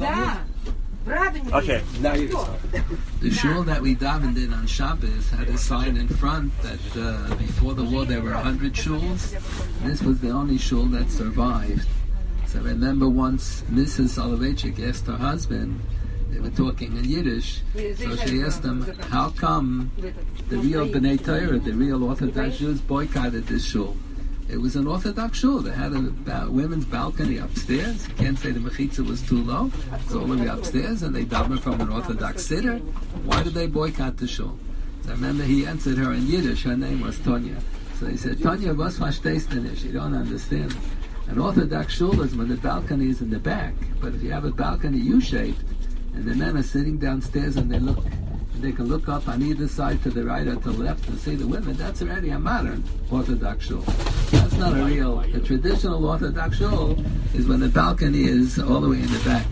Okay, now you can start. The shul that we davened in on Shabbos had a sign in front that before the war there were 100 shuls. This was the only shul that survived. So I remember once Mrs. Soloveitchik asked her husband, they were talking in Yiddish, so she asked him, how come the real B'nai Torah, the real Orthodox Jews boycotted this shul? It was an Orthodox shul. They had a women's balcony upstairs. You can't say the mechitza was too low. It's all the way upstairs, and they davened from an Orthodox siddur. Why did they boycott the shul? So I remember he answered her in Yiddish. Her name was Tonya. So he said, Tonya, was verstehst du nicht? You don't understand. An Orthodox shul is when the balcony is in the back. But if you have a balcony U-shaped, and the men are sitting downstairs and they can look up on either side to the right or to the left and see the women, that's already a modern Orthodox shul. That's not a traditional Orthodox shul is when the balcony is all the way in the back.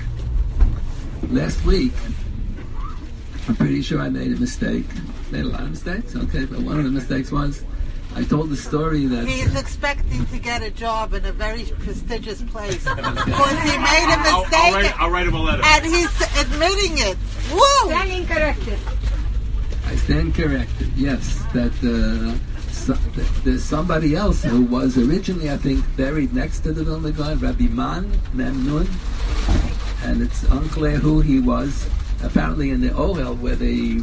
Last week, I'm pretty sure I made a mistake. Made a lot of mistakes, okay, but one of the mistakes was I told the story that he's expecting to get a job in a very prestigious place because he made a mistake. I'll write him a letter. And he's admitting it. Woo! Standing corrected. I stand corrected. Yes, that there's somebody else who was originally, I think, buried next to the Vilna Gaon, Rabbi Man Memnun, and it's unclear who he was. Apparently, in the Ohel where they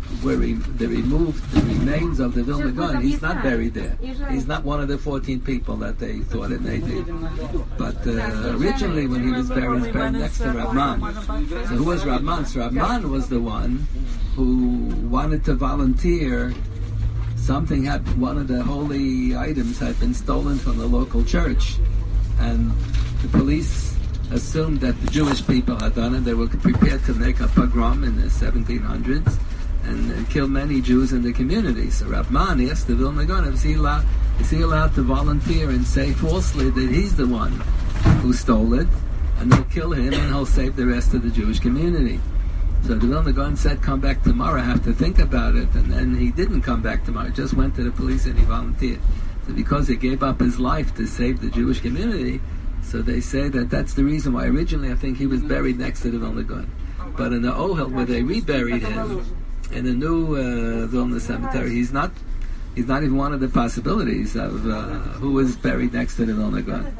removed the remains of the Vilna Gaon, he's not buried there. He's not one of the 14 people that they thought it may be. But originally, when he was buried next to Rabman. So who was Rabman? So Rabman was the one who wanted to volunteer. Something one of the holy items had been stolen from the local church, and the police assumed that the Jewish people had done it. They were prepared to make a pogrom in the 1700s. And kill many Jews in the community. So Rabman asked the Vilna Gaon, is he allowed to volunteer and say falsely that he's the one who stole it, and they'll kill him and he'll save the rest of the Jewish community. So the Vilna Gaon said, come back tomorrow, I have to think about it. And then he didn't come back tomorrow, just went to the police and he volunteered. So because he gave up his life to save the Jewish community, so they say that that's the reason why originally I think he was buried next to the Vilna Gaon. But in the Ohel where they reburied him, in the new Vilna cemetery, he's not even one of the possibilities of who was buried next to the Vilna Gaon.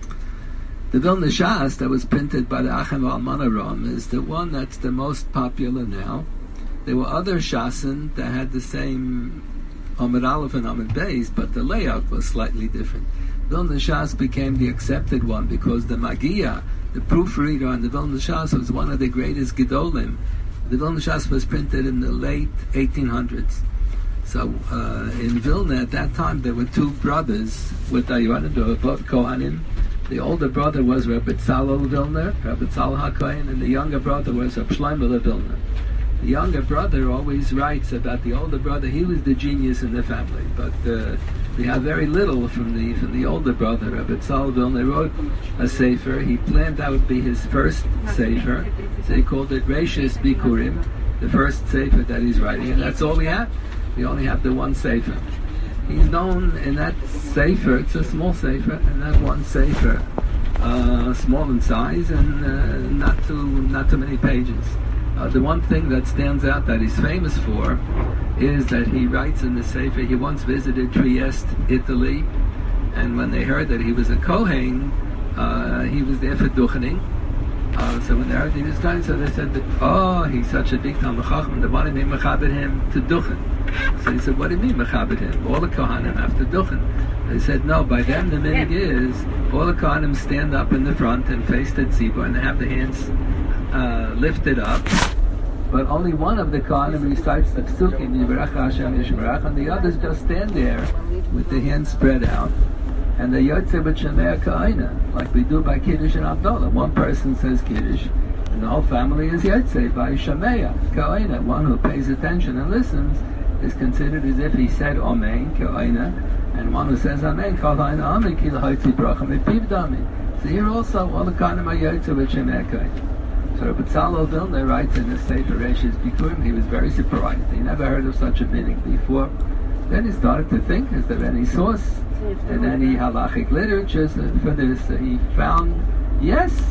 The Vilna Shas that was printed by the Achim Almana Ram is the one that's the most popular now. There were other Shasen that had the same Amud Aleph and Amud Beis, but the layout was slightly different. Vilna Shas became the accepted one because the Magia, the proofreader on the Vilna Shas, was one of the greatest Gedolim. The Vilna Shas was printed in the late 1800s. So in Vilna at that time there were two brothers with Ayyuanim, they were both Kohanim. The older brother was Rabbi Tzalel Vilner, Rabbi Tzalel HaKohen, and the younger brother was Rabbi Shlomo Vilner. The younger brother always writes about the older brother. He was the genius in the family, but we have very little from the older brother. Rabbi Tzalel Vilner wrote a sefer. He planned that would be his first sefer, so he called it Reishis Bikurim, the first sefer that he's writing, and that's all we have. We only have the one sefer. He's known in that sefer. It's a small sefer, and that one sefer, small in size and not too many pages. The one thing that stands out that he's famous for is that he writes in the Sefer, he once visited Trieste, Italy, and when they heard that he was a Kohen, he was there for Duchening. So when they heard he was coming, so they said that, he's such a big Talmid Chacham, they wanted me to mechabed him to Duchen. So he said, what do you mean mechabed him? All the Kohanim have to Duchen. They said, no, by them the minhag is, all the Kohanim stand up in the front and face the tzibur, and they have the hands lifted up, but only one of the Kohanim recites the Psukim, Yivarach Hashem Yishmarach, and the others just stand there with the hands spread out, and the Yotze B'Shemei Ka'ina, like we do by Kiddush and Abdullah. One person says Kiddush, and the whole family is Yotze by Shemei Ka'ina. One who pays attention and listens is considered as if he said Amen Ka'ina, and one who says Amen Ka'ina Amen Ki L'Hoitzi Bracha Mepiv Dami. So here also all the Kohanim are Yotze B'Shemei Ka'ina. So Rabbi Tzalel Vilner writes in his Sefer Reishis Bikurim, he was very surprised. He never heard of such a meaning before. Then he started to think, is there any source and any halachic literature for this? He found, yes,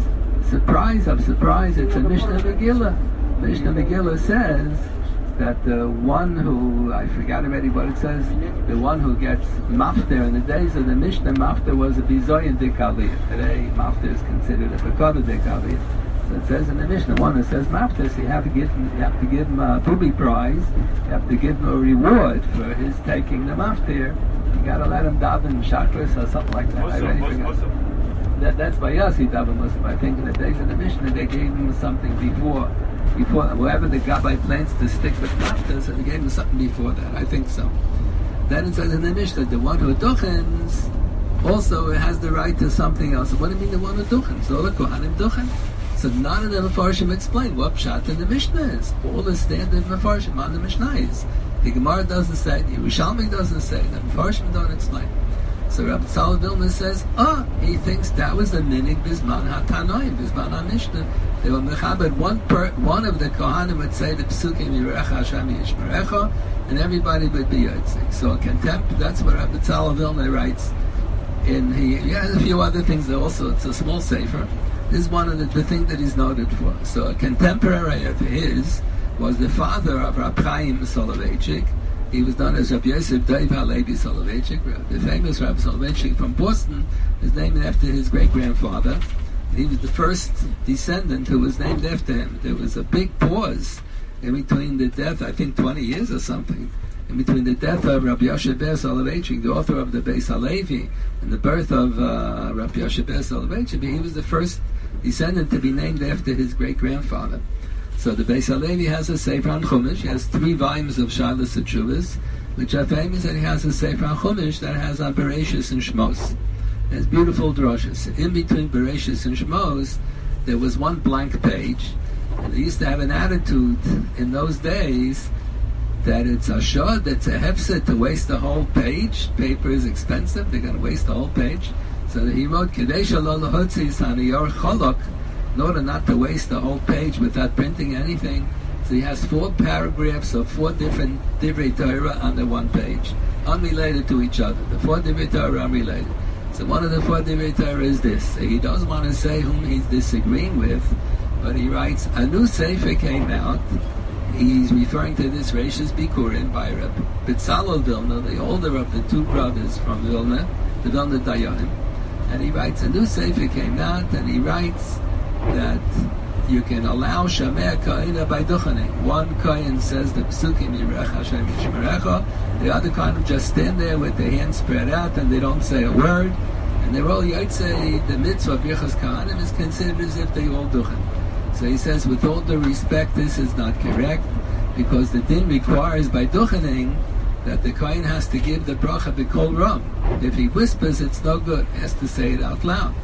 surprise of surprise, it's a Mishnah Megillah. Mishnah Megillah says that the one who, I forgot already what it says, the one who gets mafter in the days of the Mishnah, mafter was a bizoyin dekaliyah. Today, mafter is considered a pekoda dekaliyah. So it says in the Mishnah, one who says mafter, so you have to give him a booby prize, you have to give him a reward for his taking the mafter. You got to let him daven shakras or something like that. I already forgot. That's by Yossi daven Muslim. I think in the days of the Mishnah, they gave him something before whoever the Gabbai plans to stick with mafta, so they gave him something before that. I think so. Then it says in the Mishnah, the one who duchens also has the right to something else. What do you mean the one who duchens? All the Kohanim duchen. So none of the Mefarshim explain what pshat in the Mishnah is. All the standard Mefarshim on the Mishnah is. The Gemara doesn't say, the Yerushalmi doesn't say, the Mefarshim don't explain. So Rabbi Tzal Vilna says, he thinks that was the minig Bisman HaTanoim, Bisman HaMishnah. They were mechabed. One of the Kohanim would say the Psukim Yirecha Hashem Yishmerecha, and everybody would be Yotzik. So contempt, that's what Rabbi Tzal Vilna writes. He has a few other things that also, it's a small sefer. This is one of the thing that he's noted for. So a contemporary of his was the father of Rab Chaim Soloveitchik. He was known as Rabbi Yosef Dov Halevi Soloveitchik. The famous Rabbi Soloveitchik from Boston is named after his great-grandfather. He was the first descendant who was named after him. There was a big pause in between the death, I think 20 years or something, in between the death of Rabbi Yosef Ber Soloveitchik, the author of the Beis Halevi, and the birth of Rabbi Yosef Ber Soloveitchik. He was the first descendant to be named after his great-grandfather. So the Beis Halevi has a Sefer on Chumash. He has 3 volumes of Shalos and Tshuvos, which are famous, and he has a Sefer on Chumash that has on Bereshis and Shmos. There's beautiful drushes. In between Bereshis and Shmos, there was one blank page, and they used to have an attitude in those days that it's a shod, it's a hefset to waste the whole page. Paper is expensive, they're going to waste the whole page. So he wrote, Kedei shelo lahotzi saniyar cholok, in order not to waste the whole page without printing anything. So he has 4 paragraphs of 4 different Divrei Torah on the one page, unrelated to each other. The 4 Divrei Torah are unrelated. So one of the 4 Divrei Torah is this. He doesn't want to say whom he's disagreeing with, but he writes, a new Sefer came out. He's referring to this Reishis Bikurim by Rabbi Tzalel Vilna, the older of the 2 brothers from Vilna, the Vilna Dayanim. And he writes, a new Sefer came out, and he writes that you can allow Shamei Ka'ina by Duchaning. One Kayin says the Psukim Yirecha Hashem Yishmerecha, the other kind of just stand there with their hands spread out and they don't say a word, and they're all Yaitse. The mitzvah of Birchas Kahanim is considered as if they all Duchen. So he says, with all due respect, this is not correct, because the din requires by Duchening that the Kayin has to give the bracha b'kol ram. If he whispers, it's no good. He has to say it out loud.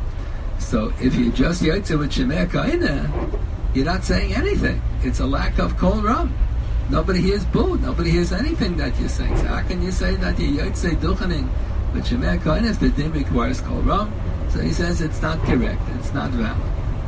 So if you just yotze with Shemei Ka'ina, you're not saying anything. It's a lack of kol ram. Nobody hears boo. Nobody hears anything that you're saying. So how can you say that you yotze duchening with Shemei Ka'ina if the din requires kol ram? So he says it's not correct. It's not valid.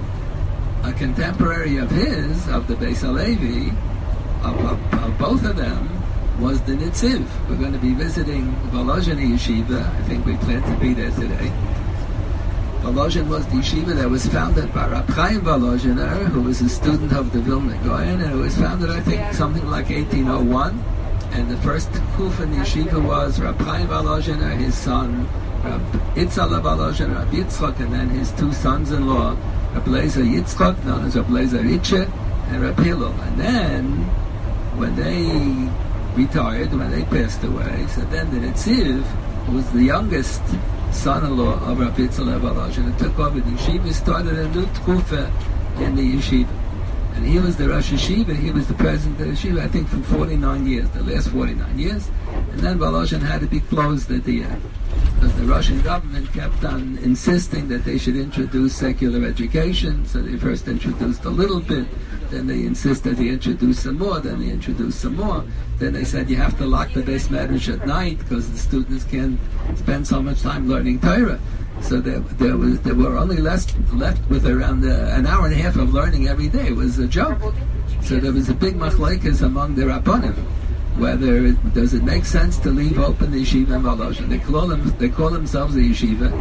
A contemporary of his, of the Beis Halevi, of both of them, was the Nitziv. We're going to be visiting Volozhin Yeshiva. I think we plan to be there today. Volozhin was the yeshiva that was founded by Rab Chaim Volozhiner, who was a student of the Vilna Gaon, and it was founded, I think, something like 1801. And the first kuf in the yeshiva was Rab Chaim Volozhiner, his son Rab Itzala Volozhiner, Rab Yitzchak, and then his 2 sons-in-law, Rab Lezer Yitzchak, known as Rab Lezer Ritche, and Rab Hillel. And then, when they retired, when they passed away, so then the Nitziv, who was the youngest son-in-law of Rabbi Yitzchak Volozhin, and took over the yeshiva, started a new tkufa in the yeshiva. And he was the Rosh Yeshiva, he was the president of the yeshiva, I think for 49 years, the last 49 years. And then Volozhin had to be closed at the end, because the Russian government kept on insisting that they should introduce secular education. So they first introduced a little bit, then they insisted they introduce some more, then they introduced some more. Then they said you have to lock the base medrash at night because the students can't spend so much time learning Torah. So there were only left with around an hour and a half of learning every day. It was a joke. So there was a big machlekes among the Rabbanim, whether does it make sense to leave open the yeshiva in Volozhin. They call themselves a yeshiva,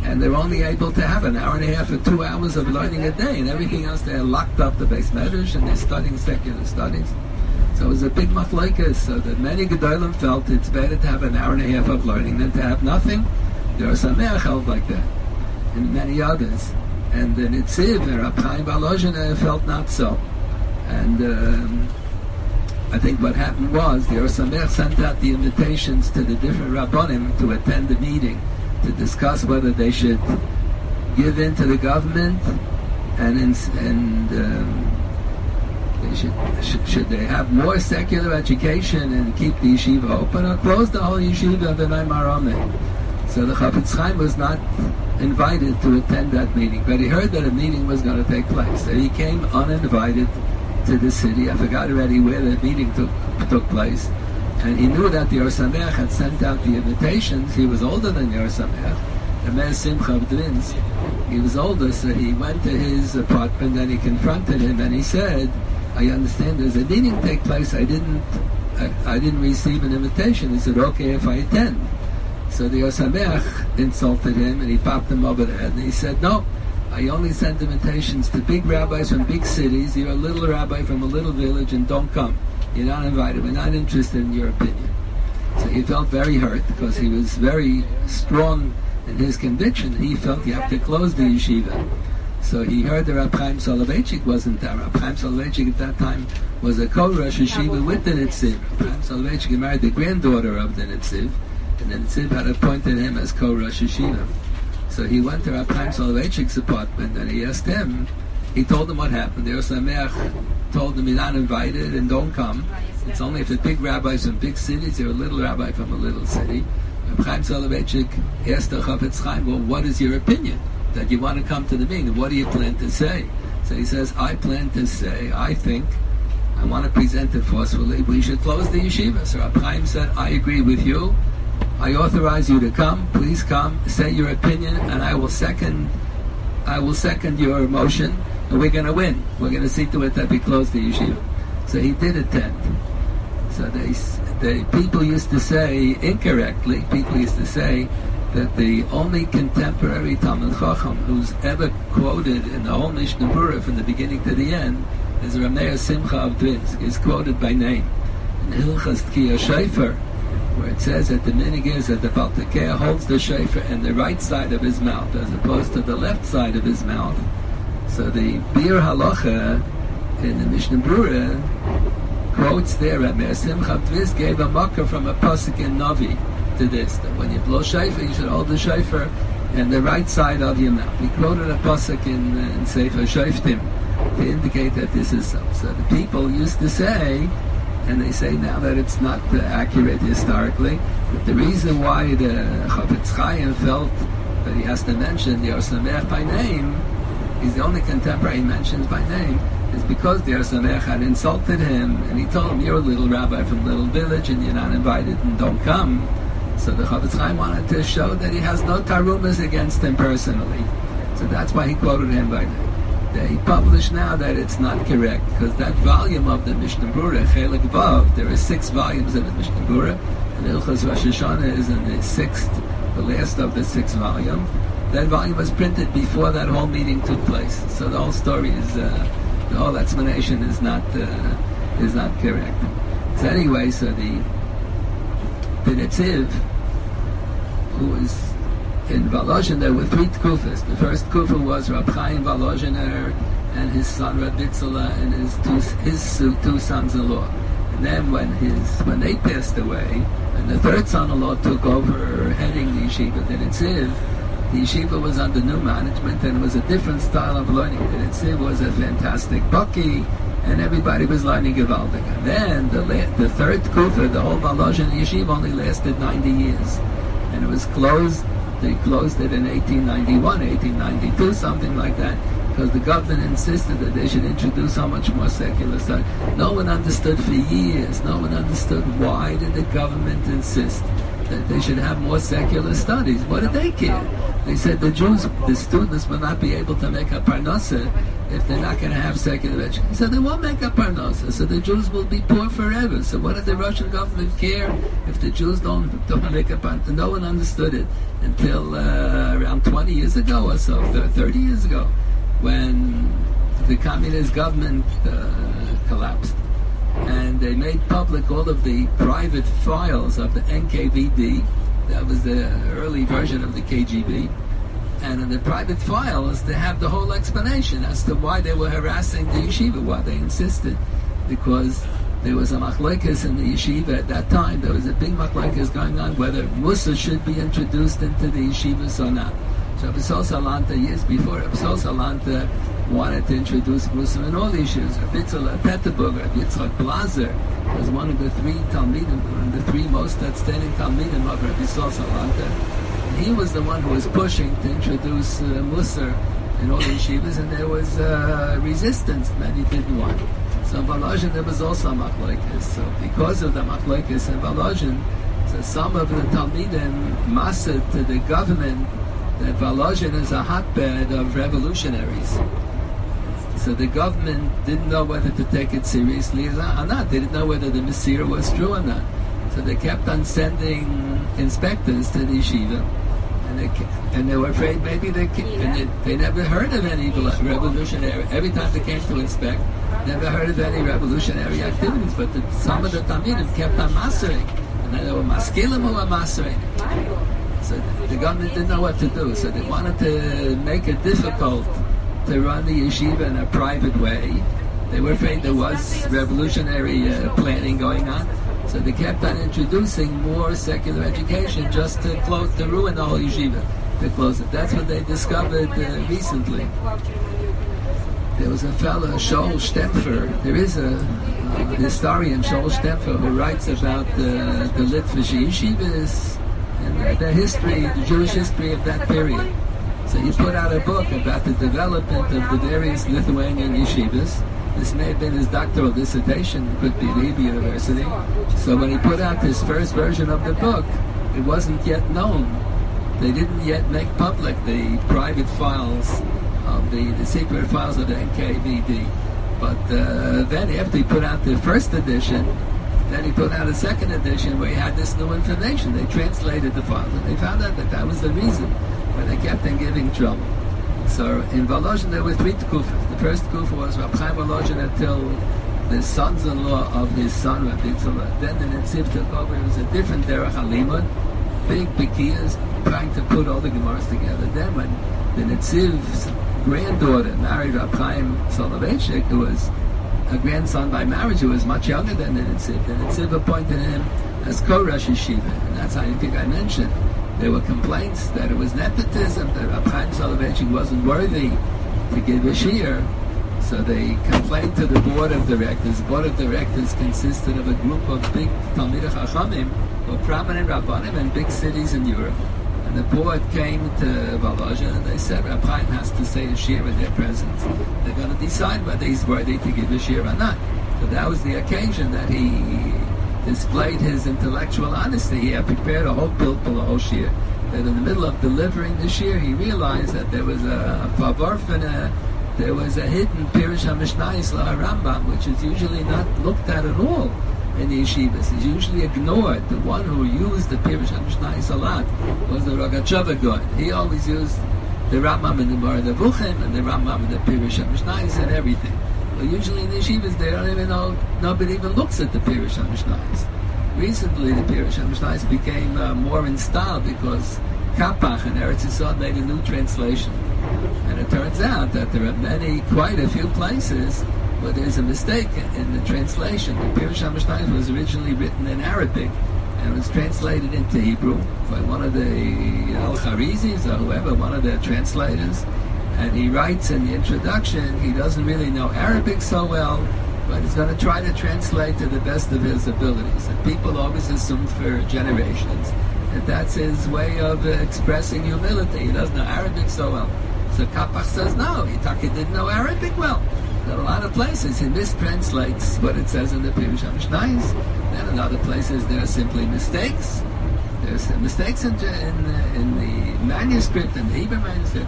and they're only able to have an hour and a half or 2 hours of learning a day, and everything else they're locked up the base medrash and they're studying secular studies. So it was a big machlokes, so that many gedolim felt it's better to have an hour and a half of learning than to have nothing. There are some held like that, and many others. And the Nitziv and Rab Chaim Volozhin felt not so. And I think what happened was the Or Sameach sent out the invitations to the different Rabbonim to attend the meeting to discuss whether they should give in to the government and they should they have more secular education and keep the yeshiva open, or close the whole yeshiva of the Neymar Ameh. So the Chafetz Chaim was not invited to attend that meeting, but he heard that a meeting was going to take place. So he came uninvited to the city. I forgot already where the meeting took place. And he knew that the Or Sameach had sent out the invitations. He was older than the Or Sameach, the Meir Simcha of Dvins. He was older, so he went to his apartment and he confronted him and he said, I understand there's a meeting take place. I didn't receive an invitation. He said, okay, if I attend. So the Or Sameach insulted him and he popped him over the head and he said, no, I only send invitations to big rabbis from big cities. You're a little rabbi from a little village and don't come. You're not invited. We're not interested in your opinion. So he felt very hurt because he was very strong in his conviction. He felt you have to close the yeshiva. So he heard that Rab Chaim Soloveitchik wasn't there. Rab Chaim Soloveitchik at that time was a co-Rosh Yeshiva with the Nitziv. Rab Chaim Soloveitchik married the granddaughter of the Nitziv, and the Nitziv had appointed him as co-Rosh Yeshiva. So he went to Rab Chaim Soloveitchik's apartment and he asked him, he told him what happened. The Or Sameach told him, you're not invited and don't come. It's only if the big rabbis from big cities, you're a little rabbi from a little city. Rab Chaim Soloveitchik asked the Chafetz Chaim, well, what is your opinion? That you want to come to the meeting. What do you plan to say? So he says, I plan to say, I think, I want to present it forcefully, we should close the yeshiva. So Rab Chaim said, I agree with you. I authorize you to come. Please come, say your opinion, and I will second your motion, and we're going to win. We're going to see to it that we close the yeshiva. So he did attend. So people used to say, incorrectly, that the only contemporary Talmud Chacham who's ever quoted in the whole Mishnah Berurah from the beginning to the end is Reb Meir Simcha of Dvins. He's quoted by name. In Hilchas Tkiyah Shofar, where it says that the minig is that the Baal Tekeah holds the shofar in the right side of his mouth as opposed to the left side of his mouth. So the Bir Halacha in the Mishnah Berurah quotes there that Meir Simcha of Dvins gave a makkah from a pasuk in Navi to this, that when you blow shofar, you should hold the shofar in the right side of your mouth. He quoted a pasuk in Sefer Shoftim to indicate that this is so. So the people used to say, and they say now that it's not accurate historically, but the reason why the Chafetz Chaim felt that he has to mention the Or Sameach by name, he's the only contemporary he mentions by name, is because the Or Sameach had insulted him, and he told him, you're a little rabbi from a little village, and you're not invited, and don't come. So the Chafetz Chaim wanted to show that he has no tarumas against him personally. So that's why he quoted him by name. They publish now that it's not correct, because that volume of the Mishnah Berurah, Chelik Vav, there are 6 volumes of the Mishnah Berurah, and Hilchos Rosh Hashanah is in the 6th, the last of the 6th volume. That volume was printed before that whole meeting took place. So the whole story is, the whole explanation is not correct. So anyway, so the Nitziv, who was in Volozhin, there were 3 Kufas. The first Kufa was Rab Chaim Volozhin and his son Rab Bitzela and his two sons-in-law. And then when they passed away, and the third son-in-law took over heading the yeshiva, the Nitziv, the yeshiva was under new management and it was a different style of learning. The Nitziv was a fantastic baki, and everybody was learning Gevaldik. And then the third Kufa, the whole Volozhin yeshiva only lasted 90 years. And it was closed. They closed it in 1891, 1892, something like that, because the government insisted that they should introduce so much more secular study. No one understood for years. No one understood why did the government insist that they should have more secular studies. What did they care? They said the Jews, the students, will not be able to make a parnasa if they're not going to have secular education. So they won't make a parnasa. So the Jews will be poor forever. So what does the Russian government care if the Jews don't make a parnasa? No one understood it until around 20 years ago or so, 30 years ago, when the communist government collapsed. And they made public all of the private files of the NKVD. That was the early version of the KGB. And in the private files, they have the whole explanation as to why they were harassing the yeshiva, why they insisted. Because there was a machlokes in the yeshiva at that time. There was a big machlokes going on whether Musa should be introduced into the yeshivas or not. So Rabbi Sol Salanta, years before, Rabbi Sol Salanta wanted to introduce Musa in all the issues. Rabbi Yitzchak Petterburg, Rabbi Yitzchak Blazer was one of the three Talmidim, one of the three most outstanding Talmidim of Rabbi Sol Salanta. He was the one who was pushing to introduce Musar in all the yeshivas, and there was resistance that he didn't want. So in Volozhin there was also a machlokes. So because of the machlokes in Volozhin, so some of the Talmidim massed to the government that Volozhin is a hotbed of revolutionaries. So the government didn't know whether to take it seriously or not. They didn't know whether the Messiah was true or not. So they kept on sending inspectors to the yeshiva, and they were afraid maybe they never heard of any revolutionary. Every time they came to inspect, never heard of any revolutionary activities. But some of the Talmidim kept on mastering, and then there were maskilim who were mastering. So the government didn't know what to do. So they wanted to make it difficult to run the yeshiva in a private way. They were afraid there was revolutionary planning going on. So they kept on introducing more secular education just to ruin the whole yeshiva, to close it. That's what they discovered recently. There was a fellow, Shaul Stempfer. There is a historian, Shaul Stempfer, who writes about the Litvish yeshivas and the history, the Jewish history of that period. So he put out a book about the development of the various Lithuanian yeshivas. This may have been his doctoral dissertation, it could be at Hebrew University. So when he put out his first version of the book, it wasn't yet known. They didn't yet make public the private files of the secret files of the NKVD. But then after he put out the first edition, then he put out a second edition where he had this new information. They translated the files, and they found out that that was the reason why they kept on giving trouble. So in Volozhin there were three tkufas. The first tkufa was Rab Chaim Volozhin until the sons-in-law of his son, Rabbi Yitzchak. Then the Netziv took over. It was a different derech halimud, big bikiyas, trying to put all the Gemaras together. Then when the Netziv's granddaughter married Rab Chaim Soloveitchik, who was a grandson by marriage, who was much younger than the Netziv appointed him as co-Rosh Yeshiva. And that's how I think I mentioned. There were complaints that it was nepotism, that Rab Chaim Soloveitchik wasn't worthy to give a shiur. So they complained to the board of directors. The board of directors consisted of a group of big Talmidei Chachamim, or prominent Rabbanim in big cities in Europe. And the board came to Volozhin and they said Rab Chaim has to say a shiur in their presence. They're going to decide whether he's worthy to give a shiur or not. So that was the occasion that he displayed his intellectual honesty. He had prepared a whole pilpul, a whole shiur. Then in the middle of delivering the shiur, he realized that there was a pavarfina, there was a hidden Pirush HaMishnayos LaRambam, which is usually not looked at all in the yeshivas. It's usually ignored. The one who used the Pirush HaMishnayos a lot was the Rogatchover Gaon. He always used the Rambam and the Moreh Nevuchim and the Rambam and the Pirush HaMishnayos and everything. Well, usually in the yeshivas, they don't even know, nobody even looks at the Pirush HaMishnayos. Recently, the Pirush HaMishnayos became more in style because Kapach and Eretz Yisrael made a new translation. And it turns out that there are quite a few places where there's a mistake in the translation. The Pirush HaMishnayos was originally written in Arabic and was translated into Hebrew by one of the Al-Kharizis or whoever, one of the translators. And he writes in the introduction, he doesn't really know Arabic so well, but he's going to try to translate to the best of his abilities. And people always assume for generations that that's his way of expressing humility. He doesn't know Arabic so well. So Kapach says, no, he didn't know Arabic well. There are a lot of places he mistranslates what it says in the Pirush HaMishnayos. Then in other places there are simply mistakes. There's mistakes in the manuscript, in the Hebrew manuscript.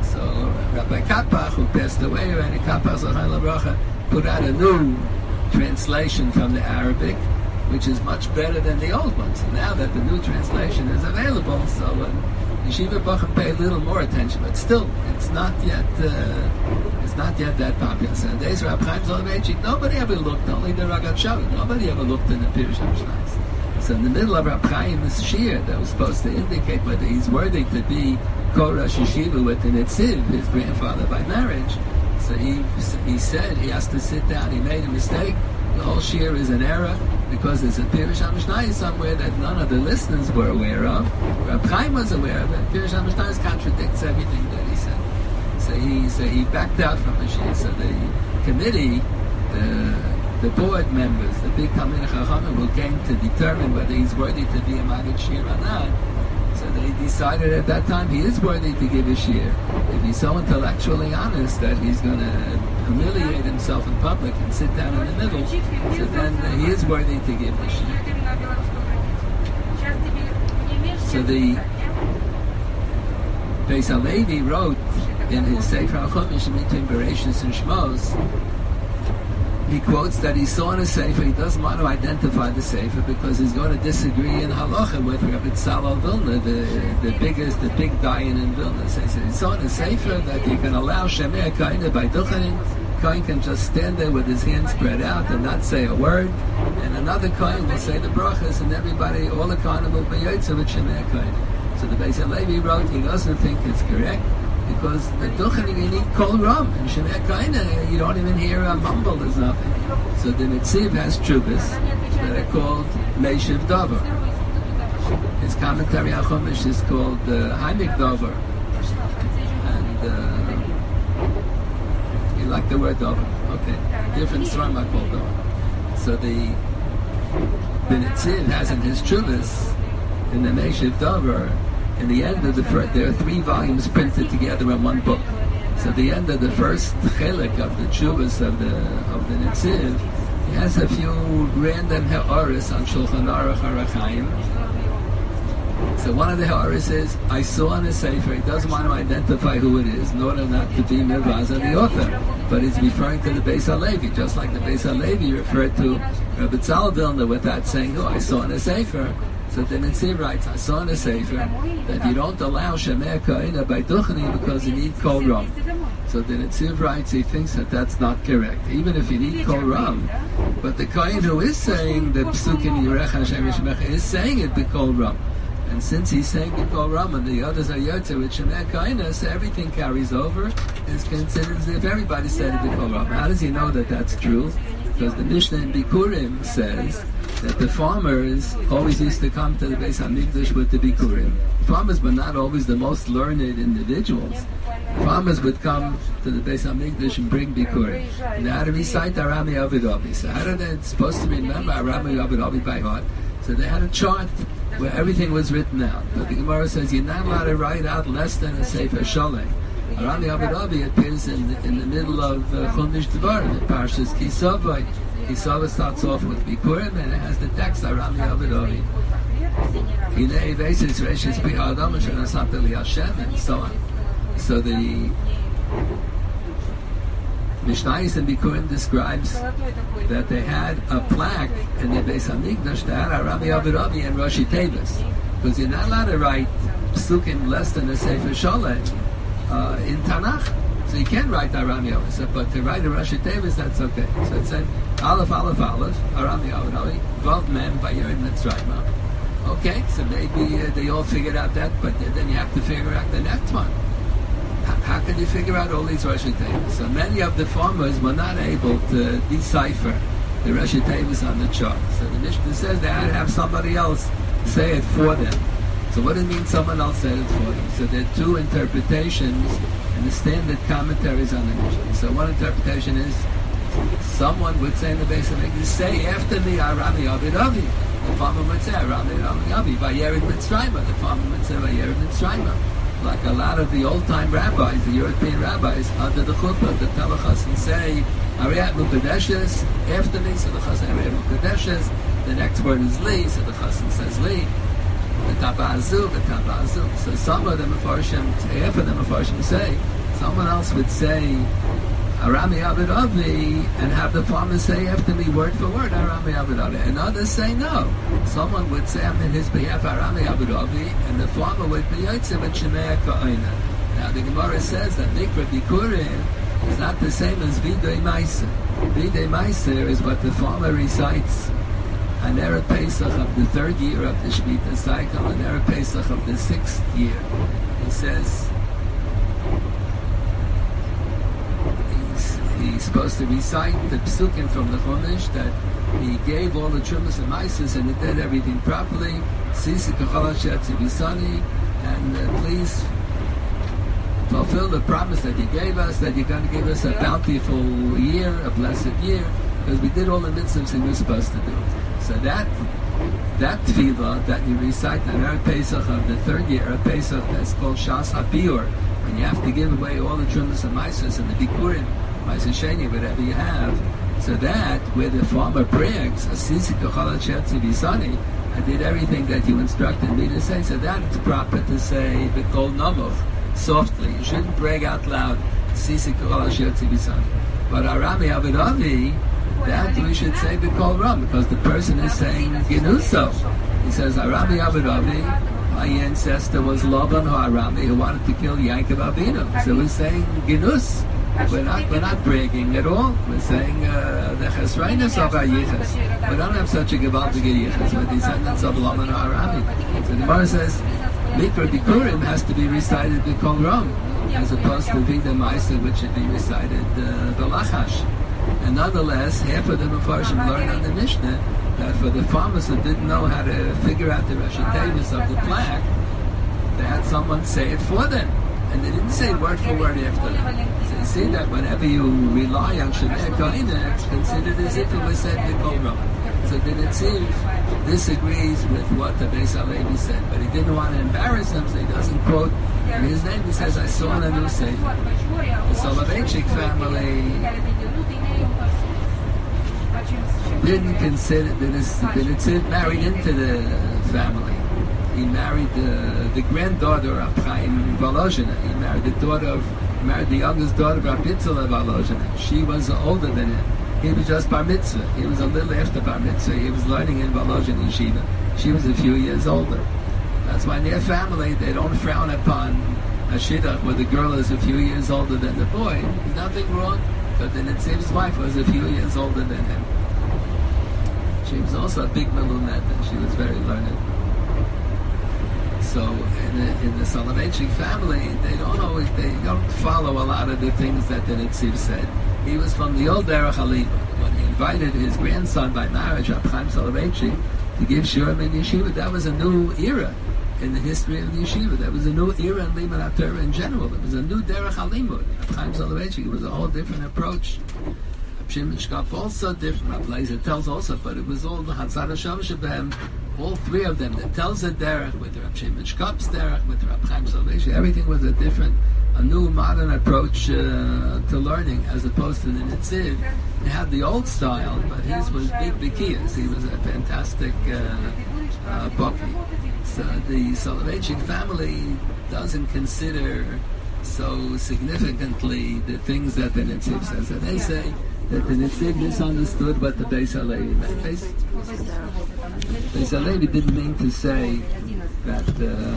So Rabbi Kapach, who passed away, Rabbi Kapach Zachar Bracha, put out a new translation from the Arabic, which is much better than the old ones. And now that the new translation is available, so Yeshiva Bacham pay a little more attention, but still, it's not yet that popular. So days Rab Chaim Soloveitchik, nobody ever looked, only the Ragat Shavit, nobody ever looked in the Pirush HaMishnayos. So in the middle of Rab Chaim's shir that was supposed to indicate whether he's worthy to be Kol Rosh Yeshiva with the Netziv, his grandfather by marriage, so he said he has to sit down, he made a mistake. The whole shir is an error because there's a Pirush HaMishnayos somewhere that none of the listeners were aware of. Rab Chaim was aware of it. Pirush HaMishnayos contradicts everything that he said. So he backed out from the shir. So the committee, the board members, the big Talmidei Chachamim who came to determine whether he's worthy to be a Maggid Shir or not. So they decided at that time he is worthy to give a shir. If he's so intellectually honest that he's going to humiliate himself in public and sit down in the middle, so then he is worthy to give a shir. So the Beis HaLevi wrote in his Sefer HaChumash between Bereshis and Shmos, he quotes that he saw in a Sefer, he doesn't want to identify the Sefer because he's going to disagree in Halacha with Rabbi Tzalal Vilna, the big Dayan in Vilna. So he saw in a Sefer that you can allow Shemei Kaina by Duchanin. Kohen can just stand there with his hands spread out and not say a word, and another Kohen will say the brachas, and everybody, all the Kohanim will be Yotze with Shemei Kaina. So the Beis HaLevi wrote he doesn't think it's correct, because the Duchanim you need Kol Ram, and Shemei Kaina you don't even hear a mumble, there's nothing. So the Netziv has Chubas that are called Meishiv Dover. His commentary on Chumash is called Haimik Dover, and you like the word Dover? Okay, different Sram are called Dover. So the Netziv has in his Chubas in the Meishiv Dover. In the end of there are 3 volumes printed together in one book. So the end of the first chelik of the Chuvas of the Netziv, he has a few random ha'aris on Shulchan Aruch Harachaim. So one of the ha'aris is, I saw in a Sefer, he doesn't want to identify who it is, in order not to be Mirvaz on the author. But he's referring to the Beis HaLevi, just like the Beis HaLevi referred to Rabbi Tzalal Vilna without saying, I saw in a Sefer. So the Netziv writes, I saw in a Sefer that you don't allow Shemei Kaina by Duchani because you need Kol Ram. So the Netziv writes, he thinks that that's not correct, even if you need Kol Ram. But the Kohen who is saying the Psukim Yirech Hashem Yishmecha is saying it by Kol Ram. And since he's saying the Kol Ram and the others are Yotze with Shemei Kaina, so everything carries over. It's considered as if everybody said it by Kol Ram. How does he know that that's true? Because the Mishnah in Bikurim says that the farmers always used to come to the Beis HaMikdash with the Bikurim. Farmers were not always the most learned individuals. Farmers would come to the Beis HaMikdash and bring Bikurim. And they had to recite Arami Avidovi. So how are they supposed to remember Arami Avidovi by heart? So they had a chart where everything was written out. But the Gemara says you're not allowed to write out less than a Sefer Sholem. Arami Avidovi appears in the middle of Chumash Devarim, in Parshas Kisavai. Kisava starts off with Bikurim and it has the text Arami Avidovi. Hinei Vesis Reshis Pi Adam Shenasat Li Hashem and so on. So the Mishnayos in Bikurim describes that they had a plaque in the Beis HaMikdash that had Arami Avidovi and Rashi Tevis, because you're not allowed to write psukim less than a Sefer Sholem in Tanakh. So you can write Arami Avidovi, but to write a Rashi Tevis, that's okay. So it said Aleph, Aleph, Aleph, Arami Avidovi, Vav Mem, Vayered Mitzrayim. Okay, so maybe they all figured out that, but then you have to figure out the next one. How can you figure out all these Rashi Tevis? So many of the farmers were not able to decipher the Rashi Tevis on the chart. So the Mishnah says they had to have somebody else say it for them. So what does it mean someone else said it for them? So there are 2 interpretations and the standard commentaries on the Mishnah. So one interpretation is someone would say in the Beis HaMikdash, say after me Arami Avidovi. The farmer would say Arami Avidovi, Vayered Mitzrayim. The farmer would say Vayered Mitzrayim. Like a lot of the old-time rabbis, the European rabbis, under the chuppah, the Telachas and say Ariyat Mukadeshes after me, so the Chassan Ariyat Mukadeshes. The next word is Li, so the Chassan says Li. So some of the Mefarshim, half of the Mefarshim say, someone else would say, Arami Abed Avi, and have the farmer say after me word for word, Arami Abed Avi. And others say no. Someone would say on his behalf, Arami Abed Avi, and the farmer would be Yotze with Shemei Ka'ina. Now the Gemara says that Mikra Bikurim is not the same as Videi Meiser. Videi Meiser is what the farmer recites on Erev Pesach of the third year of the Shemitah cycle, and Erev Pesach of the 6th year. He says he's supposed to recite the psukim from the Chumash that he gave all the Trumas and Meises and he did everything properly. And please fulfill the promise that you gave us, that you're going to give us a bountiful year, a blessed year, because we did all the mitzvahs we were supposed to do. So that tefillah that you recite on Erev Pesach of the third year of Pesach, that's called Shas HaBiur, and you have to give away all the Trumas and Meises and the Bikurim, Meises Sheni, whatever you have. So that, where the farmer brags, I did everything that you instructed me to say, so that it's proper to say B'kol Namuch, softly. You shouldn't brag out loud, but Arami Abed Avi, that we should say B'kol Ram, because the person is saying Ginuso. He says, Arami Abed Avi, my ancestor was Laban Arami, who wanted to kill Yaakov Avinu. So we're saying Ginus. We're not bragging at all. We're saying the Chesreinus of our Yichas. We don't have such a gewaltige Yichas. We're descendants of Laman Arami. So the Gemara says, Mikra Bikurim has to be recited B'kol Ram, as opposed to Vida Meiser, which should be recited B'lachash. And nonetheless, half of the Mefarshim learned on the Mishnah that for the farmers who didn't know how to figure out the Rashi Tevis of the plaque, they had someone say it for them. And they didn't say word for word after that. So you see that whenever you rely on Shemei Koina, it's considered as if it was said B'kol Ram. So the Netziv disagrees with what the Beis Halevi said, but he didn't want to embarrass him, so he doesn't quote in his name. He says, I saw in a new Seder. The Soloveitchik family didn't consider the Netziv married into the family. He married the granddaughter of Chaim Volozhiner. He married the youngest daughter of Rabitzela Volozhiner. She was older than him. He was just bar mitzvah. He was a little after bar mitzvah. He was learning in Volozhin Yeshiva. She was a few years older. That's why in their family they don't frown upon a shidduch where the girl is a few years older than the boy. There's nothing wrong, but then it seems his wife was a few years older than him. She was also a big milumet, and she was very learned. So in the Soloveitchik family, they don't follow a lot of the things that the Netziv said. He was from the old Derech Haliba. When he invited his grandson by marriage, Reb Chaim Soloveitchik, to give Shurim in Yeshiva, that was a new era in the history of the Yeshiva. That was a new era in Limud HaTorah in general. It was a new Derech Halimud. Reb Chaim Soloveitchik, it was a whole different approach. Reb Shimon Shkop also different. Reb Leizer tells also, but it was all the Hatzad HaShem Shebem, all three of them that tells a derech, with Reb Shimon Shkop's derech, with Reb Chaim Soloveitchik. Everything was a new modern approach to learning, as opposed to the Netziv. He had the old style, but his was big Bikiyas. He was a fantastic Baki. So the Soloveitchik family doesn't consider so significantly the things that the Netziv says. And they say that the Netziv misunderstood what the Beis Halevi meant. Beis Halevi didn't mean to say that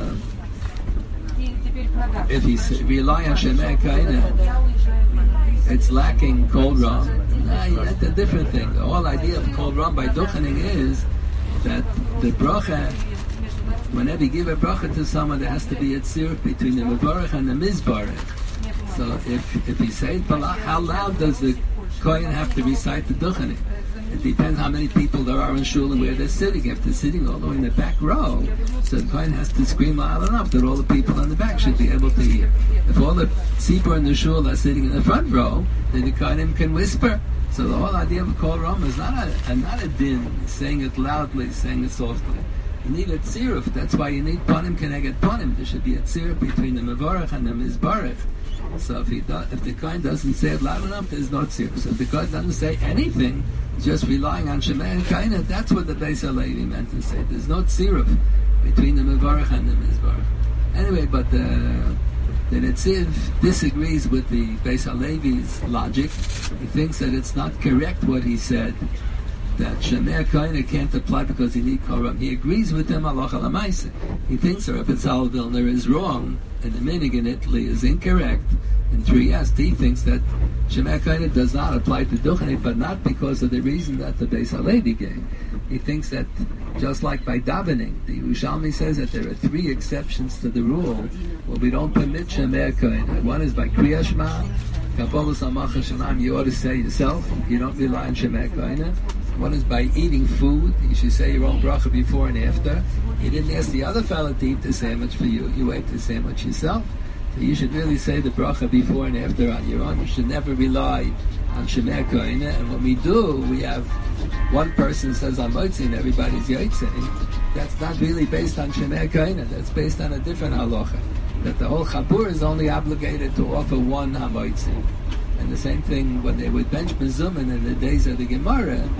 if he rely on Shemei Kaina, it's lacking Kol Ram. That's a different thing. The whole idea of Kol Ram by Duchening is that the bracha, whenever you give a bracha to someone, there has to be a tziruf between the Mevarech and the Mizbarech. So if he says, how loud does the Kohen have to recite the Duchening? It depends how many people there are in shul and where they're sitting. If they're sitting all the way in the back row, so the Kohen has to scream loud enough that all the people in the back should be able to hear. If all the tzibur in the shul are sitting in the front row, then the Kohen can whisper. So the whole idea of Kol Ram is not a din, saying it loudly, saying it softly. You need a tziruf. That's why you need panim keneged panim. There should be a tziruf between the mevarech and the mizbarech. So if the Kohen doesn't say it loud enough, there's no tziruf. So if the Kohen doesn't say anything, just relying on Shemei and Kaina, that's what the Beis Halevi meant to say. There's no tziruf. between the Mevarach and the Mizvarach. Anyway, but the Netziv disagrees with the Beis Halevi's logic. He thinks that it's not correct what he said, that Shemei Koine can't apply because he need Koram. He agrees with them halacha l'maaseh. He thinks that Rebbe Tzalel Vilner is wrong, and the minig in Italy is incorrect. In Trieste, he thinks that Shemei Koine does not apply to Duchenik, but not because of the reason that the Beis Halevi gave. He thinks that just like by davening, the Yerushalmi says that there are 3 exceptions to the rule where we don't permit Shemei Koine. One is by Kriya Shema, Kabbalas Hamacha Shemaim, you ought to say yourself, you don't rely on Shemei Koine. One is by eating food, you should say your own bracha before and after. You didn't ask the other fellow to eat the sandwich for you, you ate the sandwich yourself. So you should really say the bracha before and after on your own. You should never rely on Shemei Koine. And when we do, we have one person says on Motzei and everybody's Yotzei. That's not really based on Shemei Koine. That's based on a different halacha. That the whole Chabur is only obligated to offer one HaMotzei. And the same thing when they would bench Mezumin in the days of the Gemara.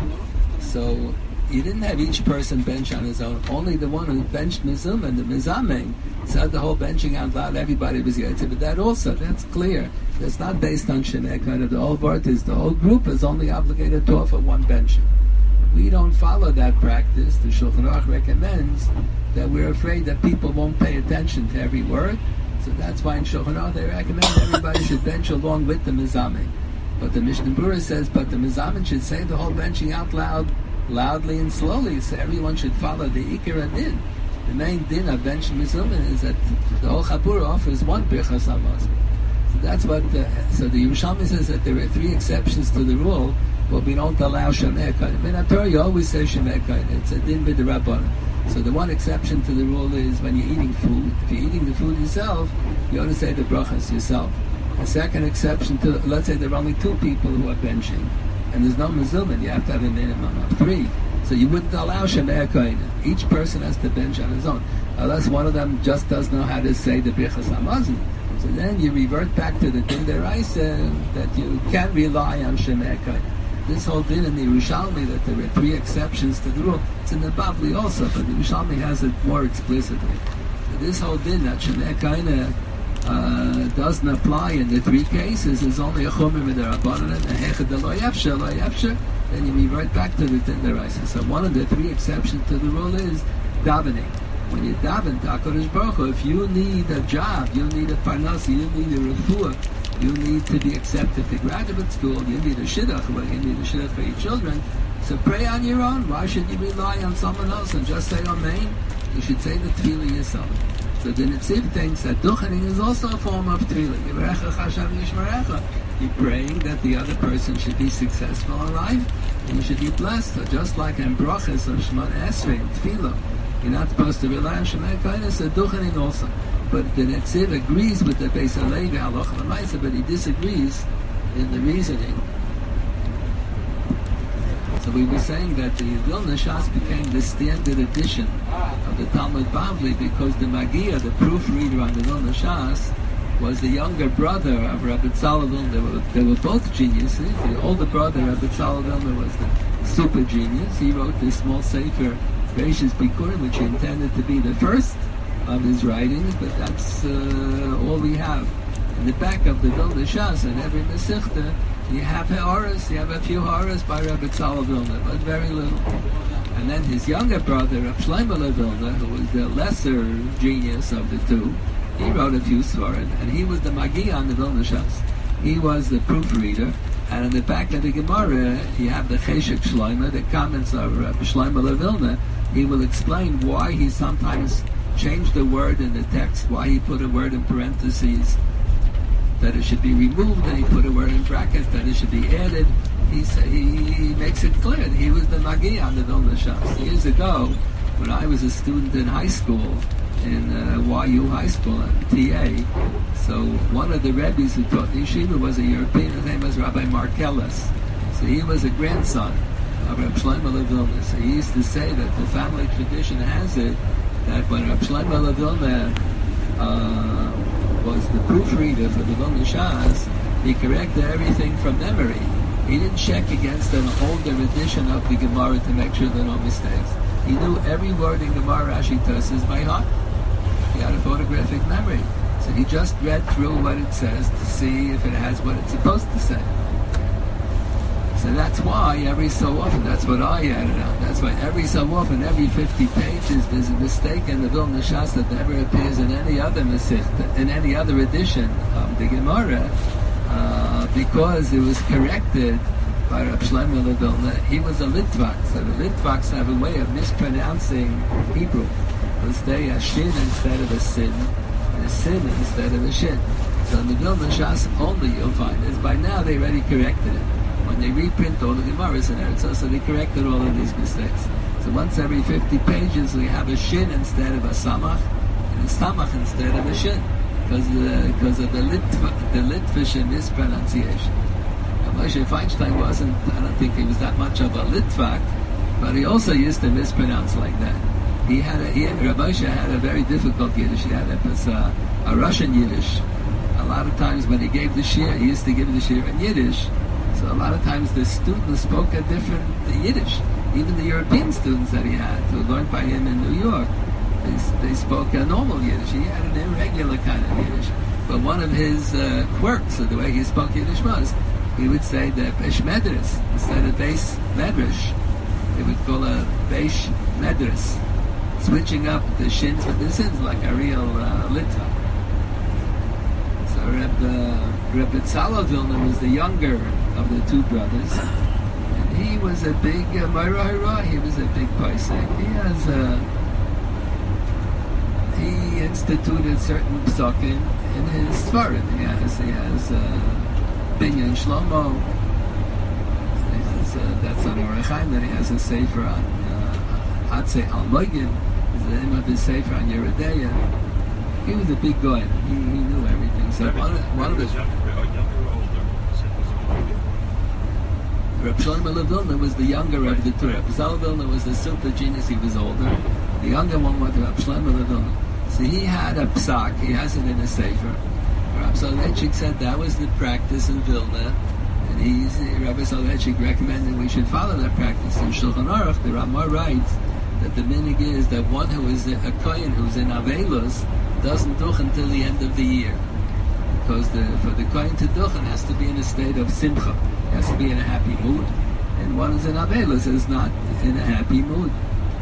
So you didn't have each person bench on his own. Only the one who benched Mezumin, the Mizameng, said the whole benching out loud. Everybody was Yotzei. But that also, that's clear. That's not based on Shemei Koine. The whole part is the whole group is only obligated to offer one benching. We don't follow that practice. The Shulchan Aruch recommends that we're afraid that people won't pay attention to every word. So that's why in Shulchan Aruch they recommend everybody should bench along with the Mizameng. But the Mishnah Berurah says, but the Mizameng should say the whole benching out loud, loudly and slowly, so everyone should follow the Ikar and Din. The main din of bench Mezumin is that the whole Chabur offers one Birchas Hamazon. So that's what. So the Yerushalmi says that there are 3 exceptions to the rule. Well, we don't allow Shemei Koine. In Torah, you always say Shemei Koine. It's a din b'derabbanan. So the one exception to the rule is when you're eating food. If you're eating the food yourself, you ought to say the brachas yourself. A second exception to, let's say there are only 2 people who are benching, and there's no Mezumin, you have to have a minimum of 3. So you wouldn't allow Shemei Koine. Each person has to bench on his own, unless one of them just doesn't know how to say the Birchas Hamazon. So then you revert back to the din deraisa that you can't rely on Shemei Koine. This whole din in the Yerushalmi that there are 3 exceptions to the rule. It's in the Bavli also, but the Yerushalmi has it more explicitly. So this whole din that Shemei Koine doesn't apply in the 3 cases is only a chomer mid'Rabbanan and a hechad lo yafsher. Then you revert back to the din deraisa. So one of the 3 exceptions to the rule is davening. When you daven to HaKadosh Baruch Hu, if you need a job, you need a parnasa, you need a refuah, you need to be accepted to graduate school, you need a shidduch, well, you need a shidduch for your children, so pray on your own. Why should you rely on someone else and just say Amen? You should say the tefillah yourself. So the Netziv thinks that duchening is also a form of tefillah. You're praying that the other person should be successful in life, and you should be blessed. So just like in brachas of Shemona Esrei and tefillah, you're not supposed to rely on Shemei Koine, so duchening also. But the Netziv agrees with the Beis Halevi halacha l'maaseh, but he disagrees in the reasoning. So we were saying that the Vilna Shas became the standard edition of the Talmud Bavli because the Magia, the proofreader on the Vilna Shas, was the younger brother of Rabbi Tzalel Vilna. They were both geniuses. The older brother, Rabbi Tzalel Vilna, was the super genius. He wrote this small sefer, Beishas Bikurim, which he intended to be the first of his writings, but that's all we have. In the back of the Vilna Shas, in every Masechta, you have ha'aras, you have a few ha'aras by Rabbi Tzalel Vilna, but very little. And then his younger brother, Rabbi Shlomo Vilna, who was the lesser genius of the 2, he wrote a few svarim, and he was the Magi on the Vilna Shas. He was the proofreader, and in the back of the Gemara, you have the Cheshek Shlomo, the comments of Rabbi Shlomo Vilna. He will explain why he sometimes changed a word in the text, why he put a word in parentheses that it should be removed, and he put a word in brackets that it should be added. He makes it clear that he was the Magi on the Vilna Shas. Years ago, when I was a student in high school, in YU High School, TA, so one of the Rebbes who taught the yeshiva was a European. His name was Rabbi Markellis. So he was a grandson of Rabbi Shlomo Vilna. So he used to say that the family tradition has it that when Rabbi Shlomo Vilna was the proofreader for the Vilna Shas, he corrected everything from memory. He didn't check against an older edition of the Gemara to make sure there are no mistakes. He knew every word in Gemara Rashi Tosfos by heart. He had a photographic memory. So he just read through what it says to see if it has what it's supposed to say. So that's why every so often, that's what I added on, that's why every so often, every 50 pages, there's a mistake in the Vilna Shas that never appears in any other Masechta, in any other edition of the Gemara, because it was corrected by Reb Shlomo Vilna. He was a Litvak, so the Litvaks have a way of mispronouncing Hebrew. Because they a shin instead of a sin, and a sin instead of a shin. So in the Vilna Shas only you'll find is by now they already corrected it. When they reprint all the Gemaras in Eretz, so they corrected all of these mistakes. So once every 50 pages we have a shin instead of a samach, and a samach instead of a shin, because of the Litvish mispronunciation. Moshe Feinstein wasn't, I don't think he was that much of a Litvak, but he also used to mispronounce like that. Rav Moshe had a very difficult Yiddish. He had a Russian Yiddish. A lot of times when he gave the shir, he used to give the shir in Yiddish. So a lot of times the students spoke a different Yiddish. Even the European students that he had, who learned by him in New York, they spoke a normal Yiddish. He had an irregular kind of Yiddish. But one of his quirks of the way he spoke Yiddish was, he would say the Besh Medris instead of Beis Medrash. He would call a Besh Medris, switching up the shins with the sins like a real Litva. So Reb Tzala Vilna was the younger of the two brothers, and he was a big Moira. He was a big Paisek. He instituted certain psukim in his Svarim. He has Binyan Shlomo. That's on Orach Chaim. Then he has a sefer on Atzei Al Moigin. Is the name of his sefer on Yeridea. He was a big guy. He knew everything. So one of his Reb Shlomo Vilna was the younger of the two. Reb Tzala Vilna was the super genius. He was older. The younger one was Reb Shlomo Vilna. So he had a psak. He has it in a sefer. Rabbi Soloveitchik said that was the practice in Vilna, and Rabbi Soloveitchik recommended we should follow that practice. In Shulchan Aruch, the Ramah writes that the minig is that one who is a kohen who's in Avelos doesn't duch until the end of the year, because for the kohen to duchen has to be in a state of simcha, has to be in a happy mood, and one who's in Avelos is not in a happy mood.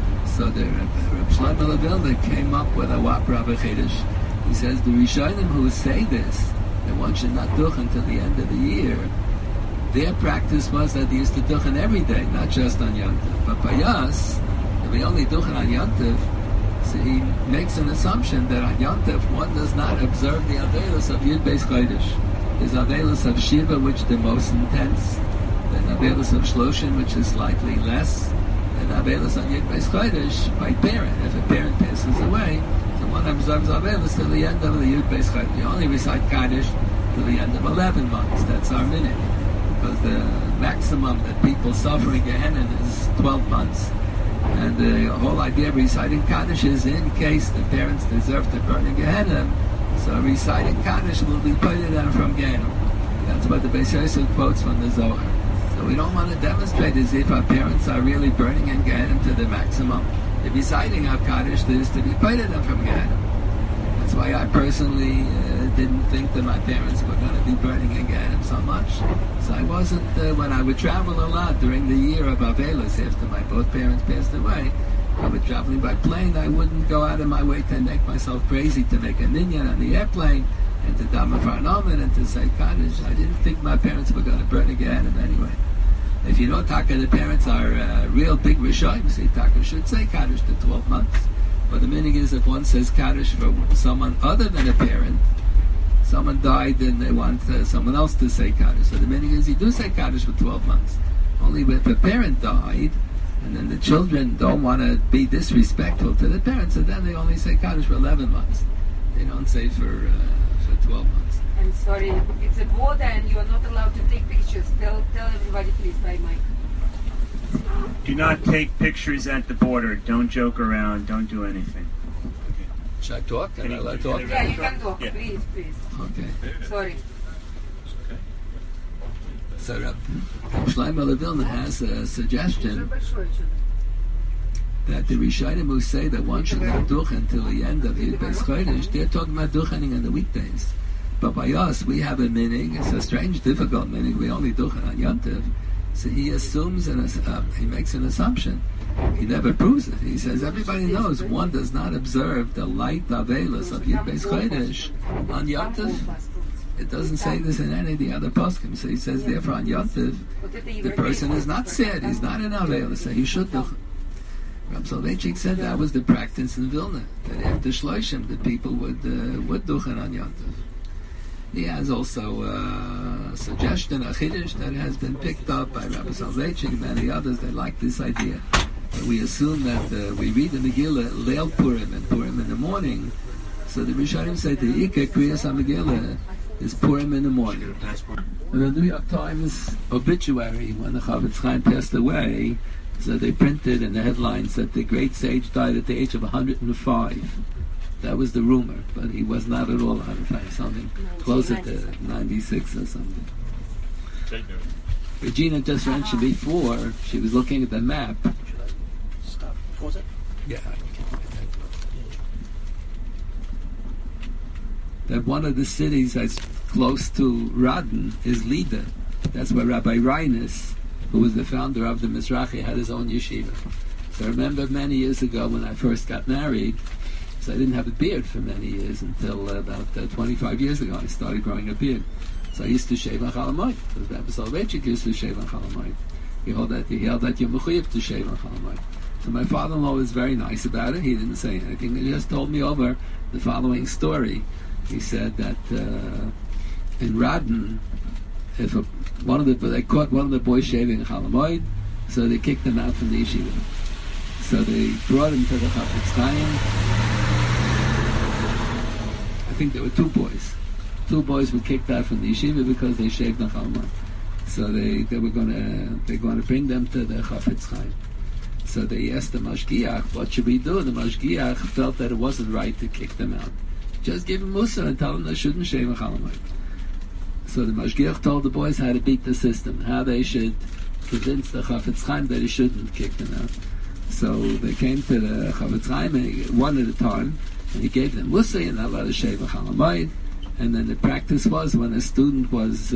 So the Reb Shlomo Vilna came up with a wapra b'chedesh. He says the Rishonim who say this, that one should not duchen until the end of the year, their practice was that they used to duchen every day, not just on Yom Tov. But by us, if we only duchen on Yom Tov, so he makes an assumption that on Yom Tov one does not observe the Avelos of Yud Beis Chodesh. There's Avelos of Shiva, which is the most intense, then Avelos of Shloshim, which is slightly less, and Avelos on Yud Beis Chodesh by parent. If a parent passes away, one observes Avelos till the end of the Yud Beis Chodesh. You only recite Kaddish till the end of 11 months. That's our minute. Because the maximum that people suffer in Gehenna is 12 months. And the whole idea of reciting Kaddish is in case the parents deserve to burn in Gehenna, so reciting Kaddish will be pointed out from Gehenna. That's what the Beis Yosef quotes from the Zohar. So we don't want to demonstrate as if our parents are really burning in Gehenna to the maximum. The reciting of Kaddish is to be pointed out from Gehenna. That's why I personally didn't think that my parents were going to be burning in Gehenna so much. So I wasn't, when I would travel a lot during the year of Avelos, after my both parents passed away, I would traveling by plane, I wouldn't go out of my way to make myself crazy to make a minyan on the airplane, and to daven for an omen, and to say Kaddish. I didn't think my parents were going to burn in Gehenna anyway. If you know Taka, the parents are real big Rishonim, so Taka should say Kaddish to 12 months. But the meaning is if one says Kaddish for someone other than a parent, someone died and they want someone else to say Kaddish. So the meaning is you do say Kaddish for 12 months. Only if a parent died, and then the children don't want to be disrespectful to the parents, so then they only say Kaddish for 11 months. They don't say for 12 months. I'm sorry, it's a border and you are not allowed to take pictures. Tell everybody please by mic. Do not take pictures at the border. Don't joke around. Don't do anything. Okay. Should I talk? Can I let talk? Yeah, you can talk. Yeah. Please. Okay. Sorry. So Shlomo Vilna has a suggestion that the Rishonim who say that one should not duchen until the end of Yud Beis Chodesh, they're talking about duchening on the weekdays. But by us, we have a meaning. It's a strange, difficult meaning. We only duchen on Yom Tov. So he assumes, he makes an assumption. He never proves it. He says everybody knows one does not observe the light Avelos of Yud Beis Chodesh on Yom Tov. It doesn't say this in any of the other poskim. So he says, therefore, on Yom Tov, the person is not sad. He's not in Avelos, so he should duchen. Rab Soloveitchik said that was the practice in Vilna, that after Shloshim, the people would duchen on Yom Tov. He has also a suggestion, a chiddush, that has been picked up by Rabbi Soloveitchik and many others that like this idea. But we assume that we read the Megillah, Leil Purim and Purim in the morning, so the Rishonim say the Ikar Kriyas HaMegillah is Purim in the morning. In the New York Times obituary, when the Chavetz Chaim passed away, so they printed in the headlines that the great sage died at the age of 105. That was the rumor, but he was not at all 105, something closer to 96 or something. Regina just mentioned before, she was looking at the map. Stop. Pause it. Yeah. That one of the cities that's close to Radin is Lida. That's where Rabbi Reines, who was the founder of the Mizrachi, had his own yeshiva. So I remember many years ago when I first got married, so I didn't have a beard for many years until about 25 years ago I started growing a beard. So I used to shave on Chalamoid. Because Rabbi Soloveitchik used to shave on Chalamoid. He held that you're mechuyev to shave on Chalamoid. So my father-in-law was very nice about it. He didn't say anything. He just told me over the following story. He said that in Radin, if they caught one of the boys shaving Chalamoid, so they kicked him out from the yeshiva. So they brought him to the Chavetz Chaim. I think there were two boys. Two boys were kicked out from the yeshiva because they shaved on Chalamoid. So they're going to bring them to the Chavetz Chaim. So they asked the Mashgiach, what should we do? The Mashgiach felt that it wasn't right to kick them out. Just give them mussar and tell them they shouldn't shave on Chalamoid. So the Mashgiach told the boys how to beat the system, how they should convince the Chavetz Chaim that he shouldn't kick them out. So they came to the Chavetz Chaim one at a time, and he gave them mussar and not allowed to shave on Chalamoid. And then the practice was when a student was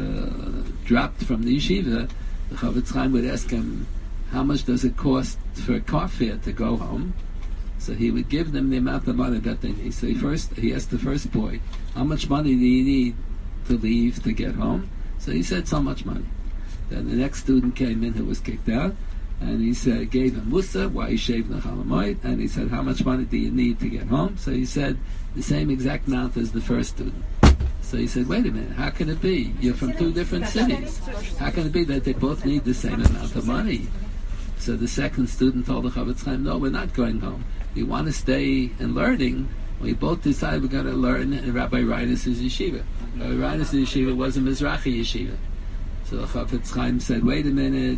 dropped from the yeshiva, the Chavetz Chaim would ask him, how much does it cost for a car fare to go home? So he would give them the amount of money that they need. So he asked the first boy, how much money do you need to leave to get home? So he said, so much money. Then the next student came in who was kicked out, and he said, gave him mussar, why he shaved the Chalamoid, and he said, how much money do you need to get home? So he said, the same exact amount as the first student. So he said, wait a minute, how can it be? You're from two different cities. How can it be that they both need the same amount of money? So the second student told the Chavetz Chaim, no, we're not going home. We want to stay and learning. We both decided we're going to learn in Rabbi Reines' yeshiva. Rabbi Reines' yeshiva was a Mizrachi yeshiva. So the Chavetz Chaim said, wait a minute,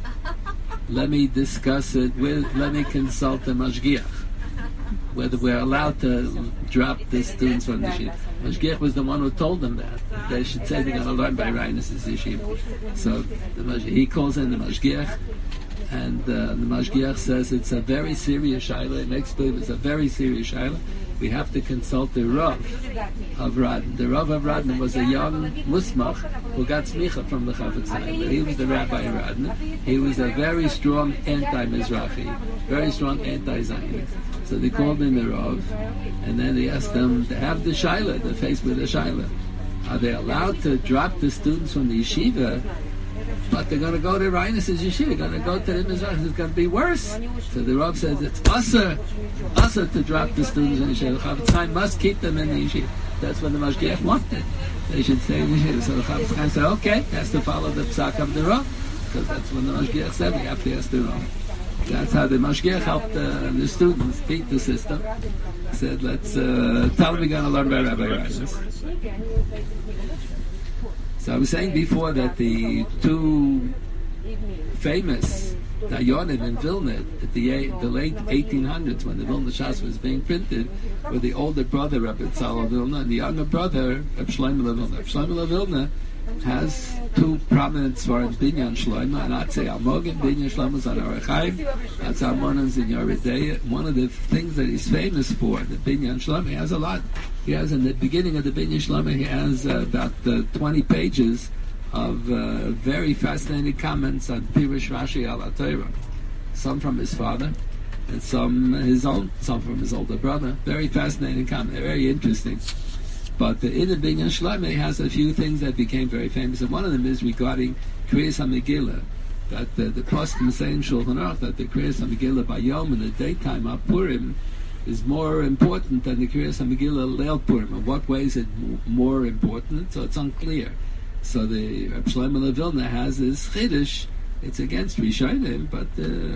let me discuss it, let me consult the Mashgiach, whether we're allowed to drop the students from the yeshiva. Mashgiach was the one who told them that. They should say they're going to learn by Reines' yeshiva. So he calls in the Mashgiach, and the Mashgiach says it's a very serious shaila. It makes believe it's a very serious shaila. We have to consult the Rav of Radin. The Rav of Radin was a young musmach who got smicha from the Chavetz Chaim, but he was the rabbi of Radin. He was a very strong anti-Mizrachi, very strong anti-Zionist. So they called in the Rav, and then they asked them to have the shaila, the face with the shaila. Are they allowed to drop the students from the yeshiva? But they're going to go to Reines' yeshiva, they're going to go to the Mizrachi, it's going to be worse. So the Rav says it's usher to drop the students in the yeshiva. The Chavetz Chaim must keep them in the yeshiva. That's what the Mashgiach wanted. They should stay in the yeshiva. So the Chavetz Chaim said, okay, has to follow the psak of the Rav, because that's when the Mashgiach said we have to ask the Rav. That's how the Mashgiach helped the students beat the system. He said, let's tell them we're going to learn by Rabbi Reines. So I was saying before that the two famous Dayanim in Vilna at the late 1800s, when the Vilna Shas was being printed, were the older brother Rabbi Tzal of Vilna and the younger brother Rabbi Shlomo of Vilna. Rabbi Shlomo of Vilna has two prominent svarim, Binyan Shloima, and Atzei Almogin. Binyan Shloima is on our Chaim. That's Almonan's in Yoredei. One of the things that he's famous for, the Binyan Shloima, he has a lot. He has, in the beginning of the Binyan Shloima, he has about 20 pages of very fascinating comments on Pirush Rashi al HaTorah. Some from his father, and some his own, some from his older brother. Very fascinating comment, very interesting. But in the Binyan Shlomo he has a few things that became very famous, and one of them is regarding Kriyas HaMegillah, that the poskim say in Shulchan Aruch that the Kriyas HaMegillah by Yom in the daytime of Purim is more important than the Kriyas HaMegillah Leil Purim. In what way is it more important? So it's unclear. So the Reb Shlomo Vilna has this chiddush. It's against Rishonim, but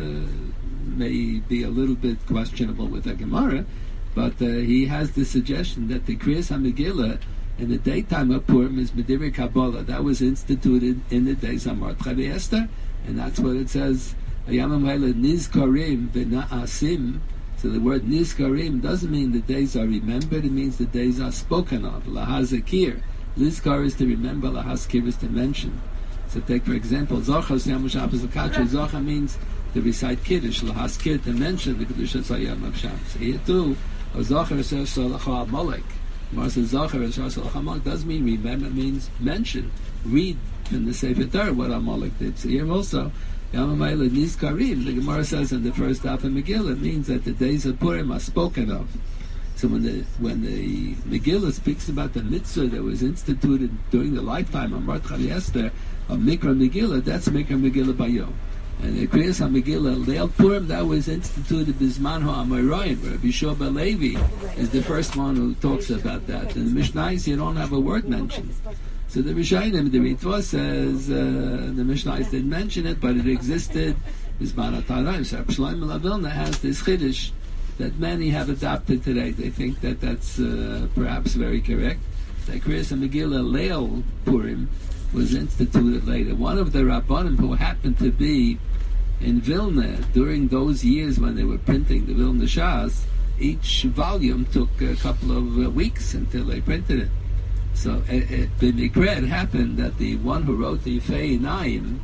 may be a little bit questionable with the Gemara. But he has the suggestion that the Kriyas HaMegillah in the daytime of Purim is Medivrei Kabbalah. That was instituted in the days of Mordechai Esther, and that's what it says. Yamim Haila Nizkarim V'Na'asim. So the word Nizkarim doesn't mean the days are remembered; it means the days are spoken of. Lahazakir. Nizkar is to remember. Lahazkir is to mention. So take for example, Zochar Yom Shabbos L'Kachor. Zochar means to recite Kiddush. Lahazkir to mention the Kedushas Yom Shabbos. Here too. Zochar says Shalach Molek. Marsa Zochar Shalach Molek doesn't mean remember, it means mention. Read in the Sefer Torah what Amalek did. So here also, Yamamayla Nizkarim, the Gemara says in the first half of Megillah, it means that the days of Purim are spoken of. So when the Megillah speaks about the mitzvah that was instituted during the lifetime of Mordechai Esther of Mikra Megillah, that's Mikra Megillah Bayom. And the Kriyas HaMegillah Leil Purim, that was instituted Bizman HaAmoraim, where Rabbi Shua bar Levi is the first one who talks about that. In the Mishnayos, you don't have a word mentioned. So the Rishonim, the Ritva says, the Mishnayos didn't mention it, but it existed. Bizman HaTanoim. So Rabbi Shlomo Vilna has this chiddush that many have adopted today. They think that that's perhaps very correct. The Kriyas HaMegillah Leil Purim was instituted later. One of the Rabbanim who happened to be in Vilna during those years when they were printing the Vilna Shas, each volume took a couple of weeks until they printed it. So the Mikra, it happened that the one who wrote the Fei Naim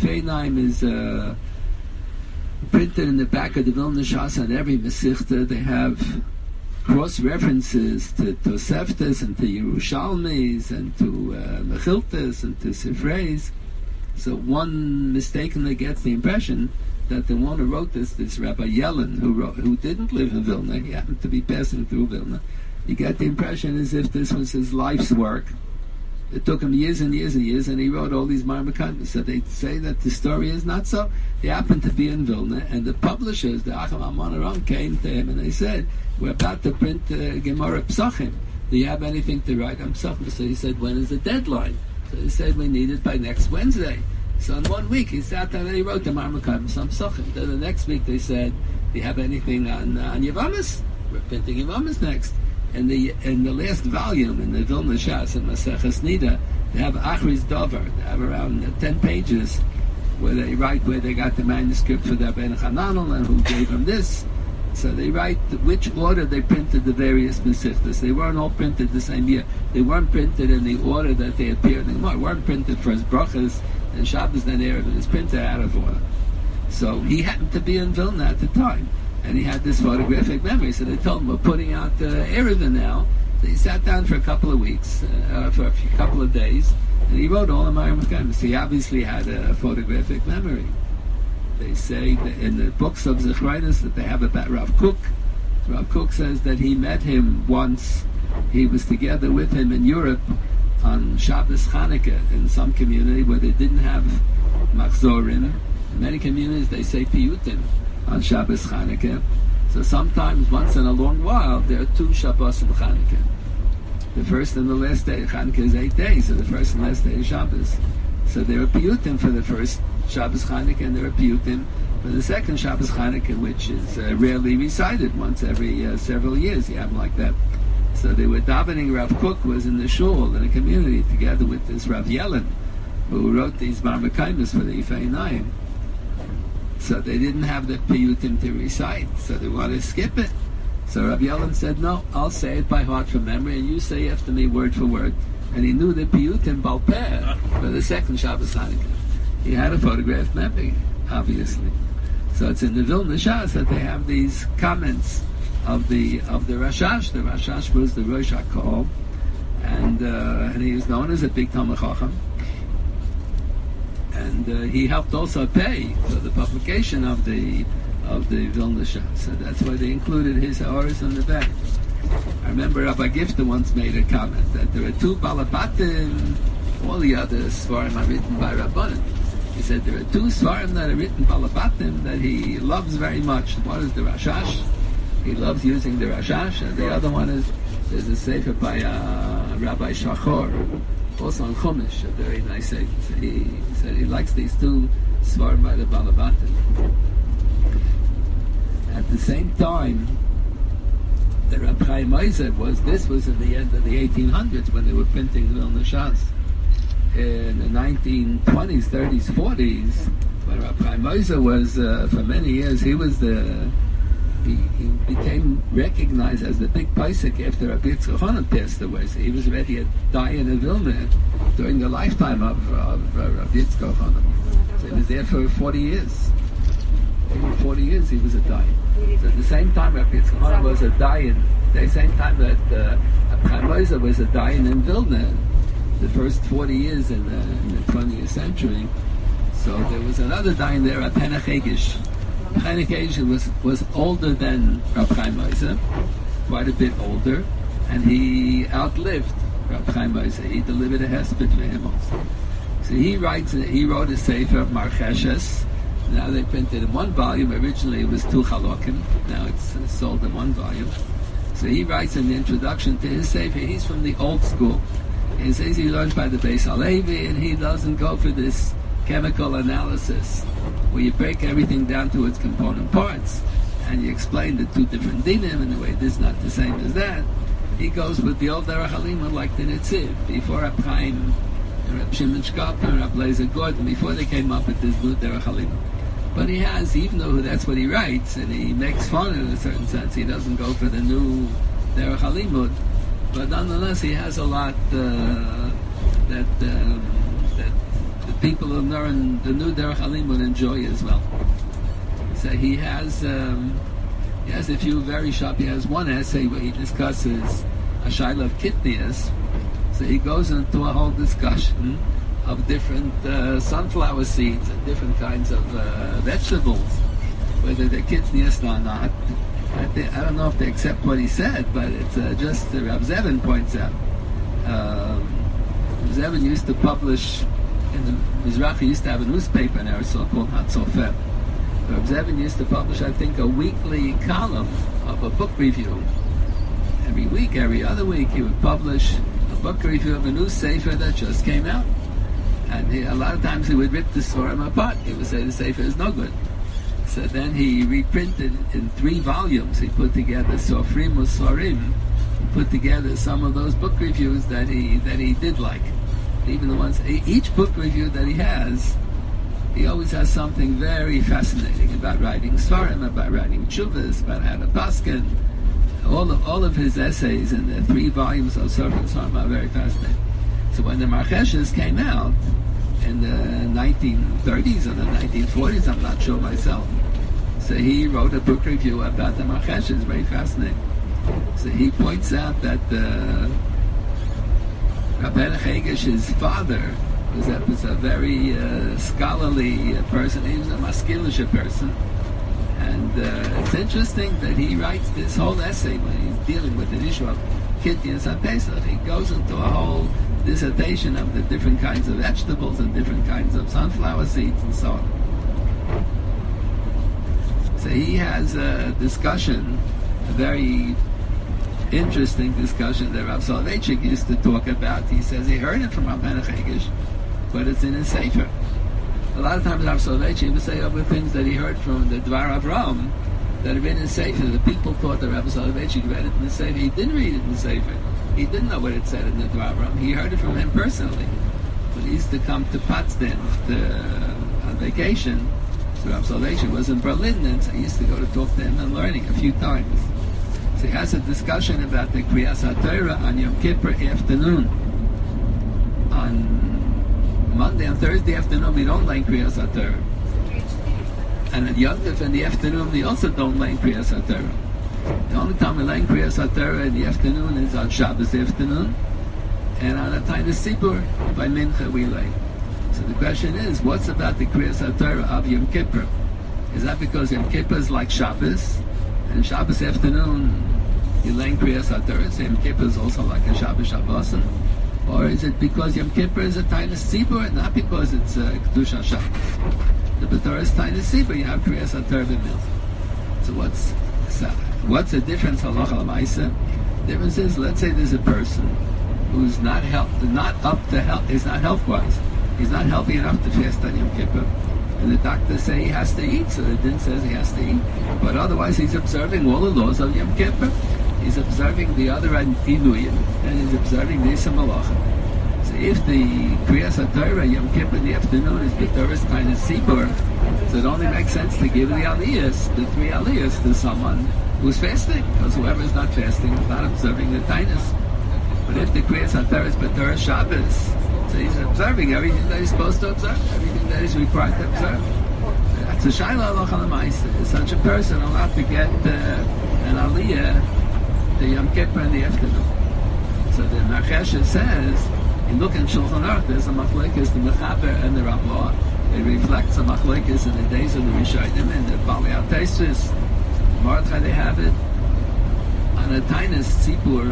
is printed in the back of the Vilna Shas on every Mesichta. They have cross-references to Toseftas and to Yerushalmis and to Mechiltas and to Sifreis. So one mistakenly gets the impression that the one who wrote this Rabbi Yellen, who didn't live in Vilna, he happened to be passing through Vilna. You get the impression as if this was his life's work. It took him years and years and years, and he wrote all these Marmakaimas. So they say that the story is not so. He happened to be in Vilna, and the publishers, the Acham Amonaram, came to him and they said, "We're about to print Gemara Psachim. Do you have anything to write on Psachim?" So he said, "When is the deadline?" So he said, "We need it by next Wednesday." So in 1 week he sat down and he wrote the Marmakaimas on Psachim. Then the next week they said, "Do you have anything on Yavamas? We're printing Yavamas next." In the last volume in the Vilna Shas and Maseches Nida, they have Achriz Dover. They have around 10 pages where they write where they got the manuscript for the Ben Hananel and who gave them this. So they write which order they printed the various Mesichtas. They weren't all printed the same year. They weren't printed in the order that they appeared in the Gemara. They weren't printed first Brachas and Shabbos then Erev, and it's printed out of order. So he happened to be in Vilna at the time. And he had this photographic memory, so they told him, "We're putting out Erevin now." So he sat down for a couple of weeks, for a couple of days, and he wrote all the Marmakaimas. He obviously had a photographic memory. They say that in the books of Zechariah that they have about Rav Kook. Rav Kook says that he met him once. He was together with him in Europe on Shabbos Chanukah in some community where they didn't have Machzorim. In many communities they say Piyutim on Shabbos Chanukah. So sometimes, once in a long while, there are 2 Shabbos in Chanukah. The first and the last day of Chanukah is 8 days, so the first and last day is Shabbos. So there are Piyutim for the first Shabbos Chanukah, and there are Piyutim for the second Shabbos Chanukah, which is rarely recited once every several years. You have them like that. So they were davening. Rav Kook was in the shul in a community together with this Rav Yellen, who wrote these Marmakaimas for the Ifei Naim. So they didn't have the piyutim to recite, so they wanted to skip it. So Rabbi Yellen said, "No, I'll say it by heart from memory, and you say after me word for word." and he knew the Piyutim Balpeh for the second Shabbos Hanukkah. He had a photograph mapping, obviously. So it's in the Vilna Shas that they have these comments of the Rashash. The Rashash was the Rosh HaKol, and he was known as a big Talmid Chacham. And he helped also pay for the publication of the Vilna Shas. So that's why they included his hours on the back. I remember Rabbi Gifta once made a comment that there are two Balabatim, all the other Svarim are written by Rabbanim. He said there are two Svarim that are written Balabatim that he loves very much. One is the Rashash. He loves using the Rashash, and the other one is there's a sefer by Rabbi Shachor, also on Chumash, a very nice sefer. So he said he likes these two Svarim by the Balabatim. At the same time, the Reb Chaim Oizer this was in the end of the 1800s when they were printing the Vilna Shas. In the 1920s, 30s, 40s, when Reb Chaim Oizer was, for many years, he became recognized as the big Paisik after Rabbi Yitzchak Chonon passed away. So he was ready to die in Vilna during the lifetime of Rabbi Yitzchak Chonon. So he was there for 40 years. Over 40 years he was a dying. So at the same time Rabbi Yitzchak Chonon was a dying, at the same time that Reb Chaim Oizer was a dying in Vilna, the first 40 years in the 20th century. So there was another dying there, Reb Henoch Hegesh. Reb Henoch Hegesh was older than Reb Chaim Oizer, quite a bit older, and he outlived Reb Chaim Oizer. He delivered a hesped for him also. So he wrote a sefer of Marcheshes. Now they printed in one volume. Originally it was two chalokim. Now it's sold in one volume. So he writes in the introduction to his sefer, he's from the old school. He says he learned by the Beis Halevi, and he doesn't go for this chemical analysis where you break everything down to its component parts and you explain the two different dinim and the way this is not the same as that. He goes with the old Derech Halima like the Netziv, before Reb Chaim, Reb Shimon Shkop, and Reb Leizer Gordon, before they came up with this new Derech Halima. But he has, even though that's what he writes, and he makes fun in a certain sense, he doesn't go for the new Derech Halimud, but nonetheless he has a lot that the people who learn the new Derech Halimud enjoy as well. So he has a few very sharp. He has one essay where he discusses a shaila of kitnias. So he goes into a whole discussion of different sunflower seeds and different kinds of vegetables, whether they're kitnias or not. I don't know if they accept what he said, but it's just Rav Zevin points out. Zevin used to publish in the Mizrachi, used to have a newspaper in Eretz called Hatzofer. Rav Zevin used to publish, I think, a weekly column of a book review. Every week, every other week, he would publish a book review of a new sefer that just came out. And a lot of times he would rip the Svarim apart. He would say the sefer is no good. So then he reprinted in 3 volumes. He put together Sofrim U'Svarim. He put together some of those book reviews that he did like. Even the ones, each book review that he has, he always has something very fascinating about writing Svarim, about writing Tshuvas, about how to paskin. All of his essays in the 3 volumes of Svarim are very fascinating. So when the Marcheshes came out in the 1930s or the 1940s, I'm not sure myself, so he wrote a book review about the Marcheshes, very fascinating. So he points out that Rabbi Henoch Hegesh's father was a very scholarly person. He was a maskilish person. And it's interesting that he writes this whole essay when he's dealing with the issue of Kitnias and Pesach. He goes into a whole dissertation of the different kinds of vegetables and different kinds of sunflower seeds and so on. So he has a discussion, a very interesting discussion that Rav Soloveitchik used to talk about. He says he heard it from Rav Henoch Hegesh, but it's in his sefer. A lot of times Rav Soloveitchik would say other things that he heard from the Dvar Avram that have been in sefer. The people thought that Rav Soloveitchik read it in the sefer. He didn't read it in the sefer. He didn't know what it said in the Dvar Avram. He heard it from him personally. When he used to come to Potsdam on vacation, so Rav Soloveitchik was in Berlin, and so he used to go to talk to him and learning a few times. So he has a discussion about the Kriyas HaTorah on Yom Kippur afternoon. on Monday and Thursday afternoon we don't learn Kriyas HaTorah. And at Yom Tov in the afternoon we also don't learn Kriyas HaTorah. The only time we learn Kriyas HaTorah in the afternoon is on Shabbos afternoon, and on a Tainus Sibur by Mincha we learn. So the question is, what's about the Kriyas HaTorah of Yom Kippur? Is that because Yom Kippur is like Shabbos, and Shabbos afternoon you learn Kriyas HaTorah, so Yom Kippur is also like a Shabbos Shabbosim? Or is it because Yom Kippur is a Tainus Sibur, not because it's Kedusha Shabbos? The B'Torah is Tainus Sibur, you have Kriyas HaTorah b'Milcha. So what's the difference, halacha l'maisa? The difference is, let's say there's a person who's not health-wise. He's not healthy enough to fast on Yom Kippur. And the doctors say he has to eat, so the din says he has to eat. But otherwise he's observing all the laws of Yom Kippur. He's observing the other Inuyim, and he's observing the Isa Malacha. So if the Kriyas HaTorah Yom Kippur in the afternoon is the Torah's kind of Sibur, so it only makes sense to give the Aliyahs, the 3 Aliyahs, to someone who's fasting, because whoever is not fasting is not observing the Tainus. But if the Kriyas HaTorah is B'Torah Shabbos, so he's observing everything that he's supposed to observe, everything that he's required to observe. That's a Shaila Halacha L'Maisa. Is such a person allowed to get an Aliyah to Yom Kippur in the afternoon? So the Marchesha says, you look in Shulchan Aruch, there's a machlekes, the Mechaber and the Ramah. It reflects a machlekes in the days of the Rishonim and the Bali Al-Taisus. Mordechai, they have it. On a Tainus Tzibur,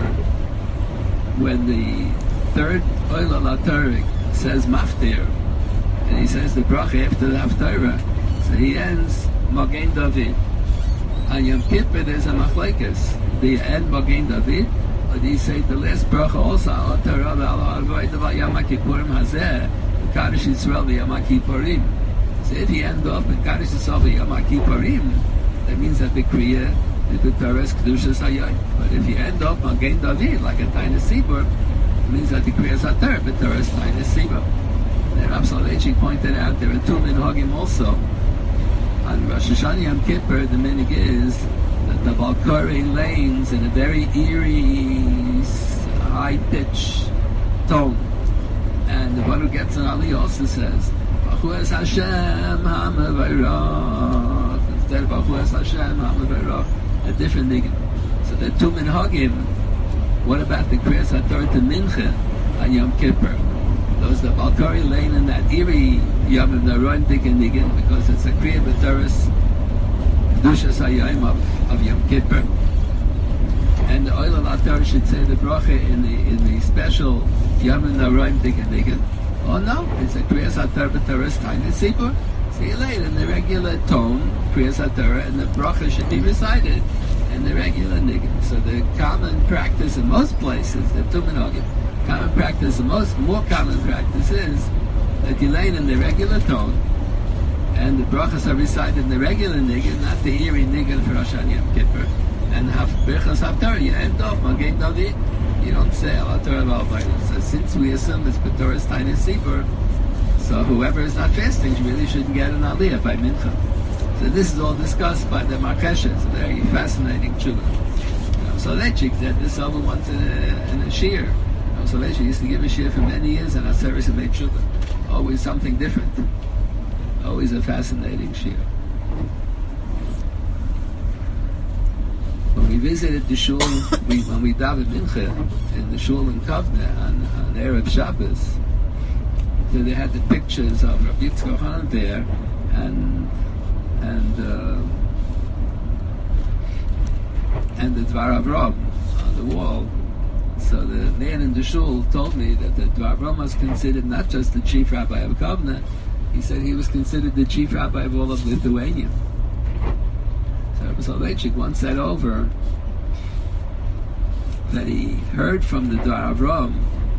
when the third Oila LaTorah says Maftir, and he says the bracha after the Haftarah, so he ends Magen David. On Yom Kippur there's a machlekes. Do you end Magen David, or do you say the last bracha also, Al Torah Al Avodah Yom Kippurim Hazeh, Kadosh Yisrael Yom Kippurim? So if you end up in Kadosh Yisrael Yom Kippurim, that means that the Kriya is the Torah's Kedushas Hayom. But if you end up Magen David, like a Tainus Sibur, it means that the Kriyas HaTorah, the Torah's Tainus Sibur. And Rav Soloveitchik pointed out there are 2 minhagim also. On Rosh Hashanah Yom Kippur, the minhag is that the Balkari lanes in a very eerie, high-pitched tone. And the one who gets an Ali also says, Baruch es Hashem HaMevarach. Instead of Baruch es Hashem HaMevarach, a different niggun. So the 2 minhagim. What about the Kriyas HaTorah to Mincha on Yom Kippur? Those the Balkari lane in that eerie Yom Naron Niggun, because it's a Kriya B'Torah's Kedushas Hayom of Yom Kippur. And the Oila LaTorah should say the bracha in the special Yom Naron Niggun. Oh no, it's a Kriyas HaTorah B'Torah's Tainus Sibur. So you lay it in the regular tone, Kriyas HaTorah, and the bracha should be recited in the regular niggun. So the common practice in most places, the 2 minhagim, common practice, the more common practice is that you lay it in the regular tone, and the brachas are recited in the regular niggun, not the eerie niggun for Rosh Hashanah Yom Kippur. And Birchas HaTorah, you end off Magen David. You don't say Al Torah Al Avodah. So since we assume it's B'Torah's Tainus Sibur, so whoever is not fasting really shouldn't get an Aliyah by Mincha. So this is all discussed by the Marchesha. It's a very fascinating tshuva. Soloveitchik said this over once in a shir. Soloveitchik used to give a shir for many years, and our service made tshuva. Always something different. Always a fascinating shir. When we visited the shul, when we davened mincha in the shul in Kovna on Erev Shabbos, so they had the pictures of Rabbi Yitzchak Hanan there, and the Dvar Avram on the wall. So the man in the shul told me that the Dvar Avram was considered not just the chief rabbi of Kovna, he said he was considered the chief rabbi of all of Lithuania. So Rabbi Soloveitchik once said over that he heard from the Dvar Avram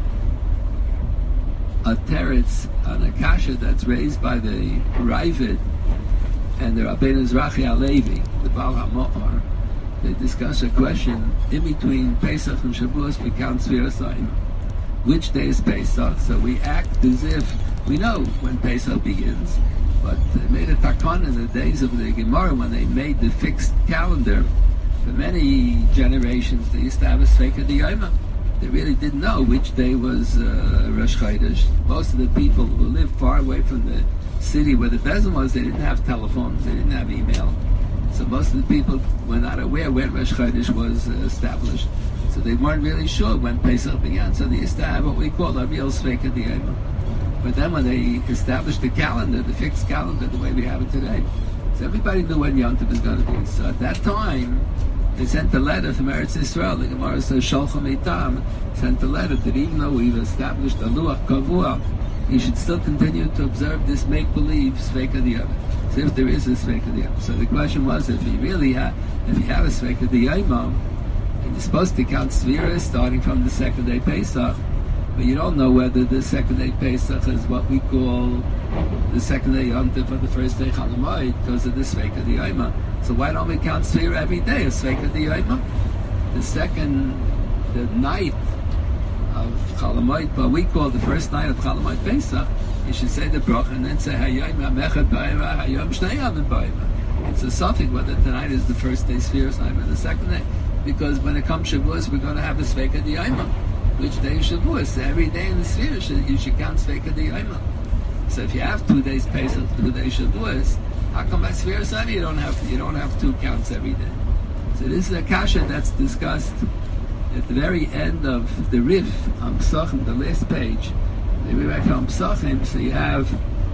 a teretz on a kasha that's raised by the Ravid and the Rabbeinu Zrachi Alevi, the Baal HaMo'ar. They discuss a question in between Pesach and Shavuos. We count Sfiras Hayim. Which day is Pesach? So we act as if we know when Pesach begins. But they made a takon in the days of the Gemara when they made the fixed calendar. For many generations, they used to have a Sfeika D'Yoma. they really didn't know which day was Rosh Chodesh. Most of the people who lived far away from the city where the Bezin was, they didn't have telephones, they didn't have email. So most of the people were not aware when Rosh Chodesh was established. So they weren't really sure when Pesach began. So they used to have what we call a real Sveika D'Yoma. But then when they established the calendar, the fixed calendar, the way we have it today, so everybody knew when Yom Tov was going to be. So at that time, they sent a letter from Eretz Yisrael. The Gemara says, Sholchom Eitam sent a letter that even though we've established a Luach Kavua, you should still continue to observe this make-believe Sveika D'Yoma. So if there is a Sveika D'Yoma. So the question was, if you have a Sveika D'Yoma, and you're supposed to count Sfiras starting from the second day Pesach, but you don't know whether the second day Pesach is what we call the second day Yom Tov or the first day Chol Hamoed because of the Sveika D'Yoma. So why don't we count Sfira every day of Sveika D'Yoma? The night of Chol Hamoed, what we call the first night of Chol Hamoed Pesach, you should say the bracha and then say Hayom HaMechad Ba'ira, Hayom Shnei Yomim Ba'ira. It's a suffix whether tonight is the first day Sfiras night or the second day, because when it comes Shavuos, we're going to have a Sveika D'Yoma. Which day is Shavuos? So every day in the Sfira you should count Sveika D'Yoma. So if you have 2 days Pesach, 2 days Shavuos, how come by Sfira Sunday you don't have 2 counts every day? So this is a kasha that's discussed at the very end of the Rif on Psachim, the last page. They write from Psachim, so you have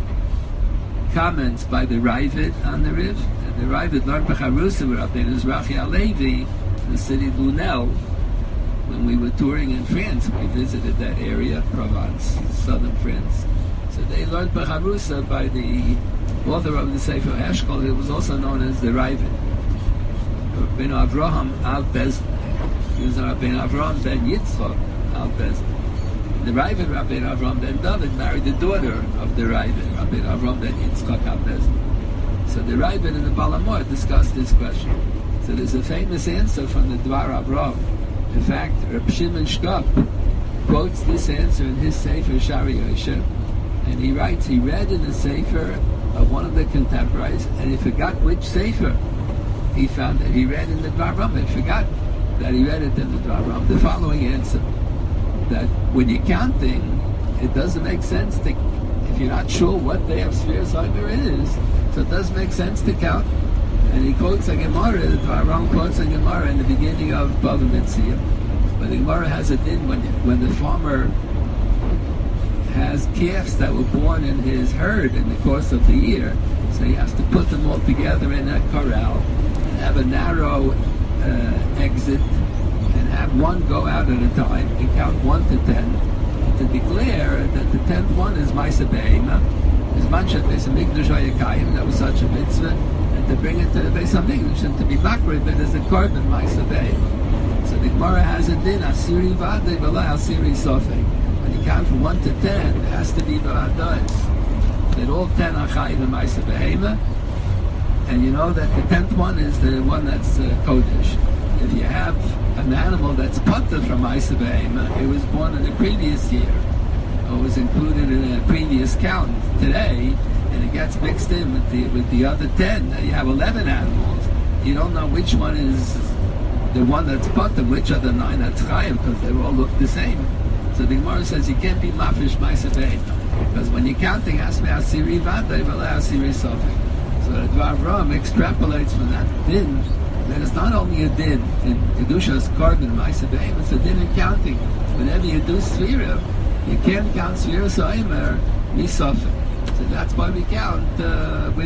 comments by the Ravid on the Rif, and the Ravid learned Becharusa where Rabbeinu Zrachi Alevi, the city of Lunel. When we were touring in France, we visited that area, Provence, southern France. So they learned Becharusa by the author of the Sefer Eshkol, who was also known as the Ravid, Rabbeinu Avraham Av Bezin. He was Rabbeinu Avraham ben Yitzchak Av Bezin. The Ravid, Rabbeinu Avraham ben David, married the daughter of the Ravid, Rabbeinu Avraham ben Yitzchak Av Bezin. So the Ravid and the Balamor discussed this question. So there's a famous answer from the Dvar Avraham. In fact, Reb Shimon Shkop quotes this answer in his Sefer Shari Yosher, and he writes, he read in the Sefer of one of the contemporaries, and he forgot which Sefer he found that he read in the Dvar Avraham. He forgot that he read it in the Dvar Avraham. The following answer, that when you're counting, it doesn't make sense to, if you're not sure what day of Sfiras Omer is, so it doesn't make sense to count. And he quotes a Gemara, the Dvar Avraham quotes a Gemara in the beginning of Bava Metzia. But the Gemara has a din when the farmer has calves that were born in his herd in the course of the year, so he has to put them all together in a corral and have a narrow exit and have one go out at a time and count 1 to 10 and to declare that the 10th one is Maisa Be'ema, is Manshat Beis HaMikdash Hayakayim, that was such a mitzvah, and to bring it to the Beis HaMikdash and to be makrid it as a korban Maisa Be'ema. So the Gemara has a din, Asiri Vadei V'la Asiri Sofei. When you count from 1 to 10, it has to be V'adais. That all 10 are Chayiv and Maisa Be'ema, and you know that the 10th one is the one that's Kodesh. If you have an animal that's Potter from Maisa Be'ema, it was born in the previous year, or was included in a previous count today, and it gets mixed in with the other 10. Now you have 11 animals. You don't know which one is the one that's Potter, which are the 9 that's Chayiv, because they all look the same. So the Gemara says you can't be Mafish Maisa Be'ema, because when you're counting, it has to be Asiri Vadei V'la Asiri Sofei. So the Dvar Avraham extrapolates from that din that it's not only a din in Kedusha's Korban Maisa Be'ema, it's a din in counting. Whenever you do Sfira, you can't count Sfira So'imer Misofei. So that's why we count. We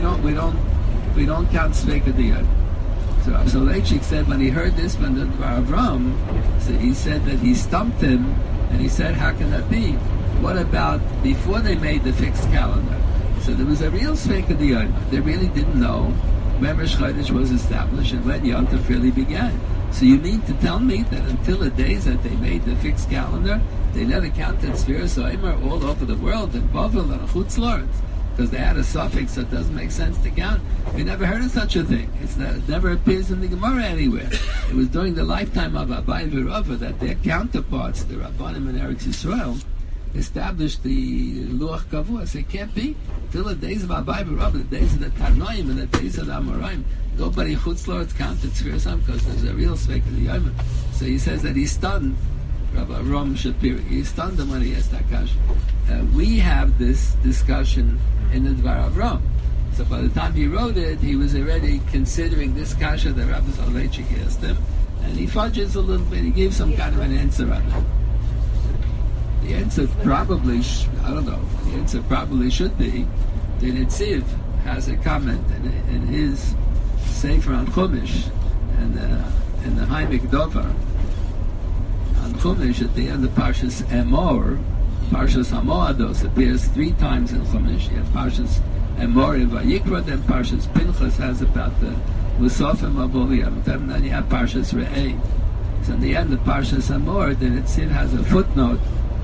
don't count Sveika D'Yoma. So Rav Soloveitchik said when he heard this from the Dvar Avraham, so he said that he stumped him, and he said, "How can that be? What about before they made the fixed calendar?" So there was a real Sveika D'Yoma. They really didn't know when Rosh Chodesh was established and when Yom Tov really began. So you mean to tell me that until the days that they made the fixed calendar, they never counted Sfiras Omer all over the world, in Bavel and Chutz La'aretz, because they had a suffix that doesn't make sense to count? We never heard of such a thing. It never appears in the Gemara anywhere. It was during the lifetime of Abai V'Rava that their counterparts, the Rabbanim in Eretz Yisrael, established the Luach Kavua. So it can't be till the days of Abai V'Rava, the days of the Tanoim and the days of the Amoraim. Nobody Chutz La'aretz counted Sfiras Omer because there's a real Sveika D'Yoma. So he says that he stunned Rabbi Ram Shapiro. He stunned him when he asked that question. We have this discussion in the Dvar Avram. So by the time he wrote it, he was already considering this kasha that Rabbi Soloveitchik asked him, and he fudges a little bit. He gave some kind of an answer on it. The answer probably, I don't know, the answer probably should be that Netziv has a comment in his Sefer on Chumash and in the Haimik Dover on Chumash at the end of Parshas Emor. Parshas Hamoados appears 3 times in Chumash. You have Parshas Emor in Vayikra, then Parshas Pinchas has about the Musafim Aboviyam, then you have Parshas Re'eh. So in the end of Parshas Emor, then it has a footnote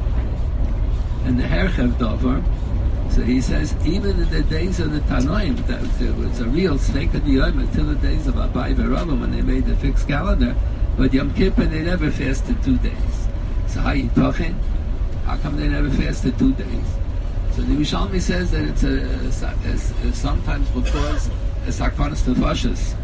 in the Herchev Dover. So he says, even in the days of the Tanoim, that there was a real Sveika D'Yom until the days of Abai V'Rava when they made the fixed calendar, but Yom Kippur they never fasted 2 days. So how you talking? How come they never fasted 2 days? So the Yerushalmi says that it's sometimes because a sarkonis nefashos.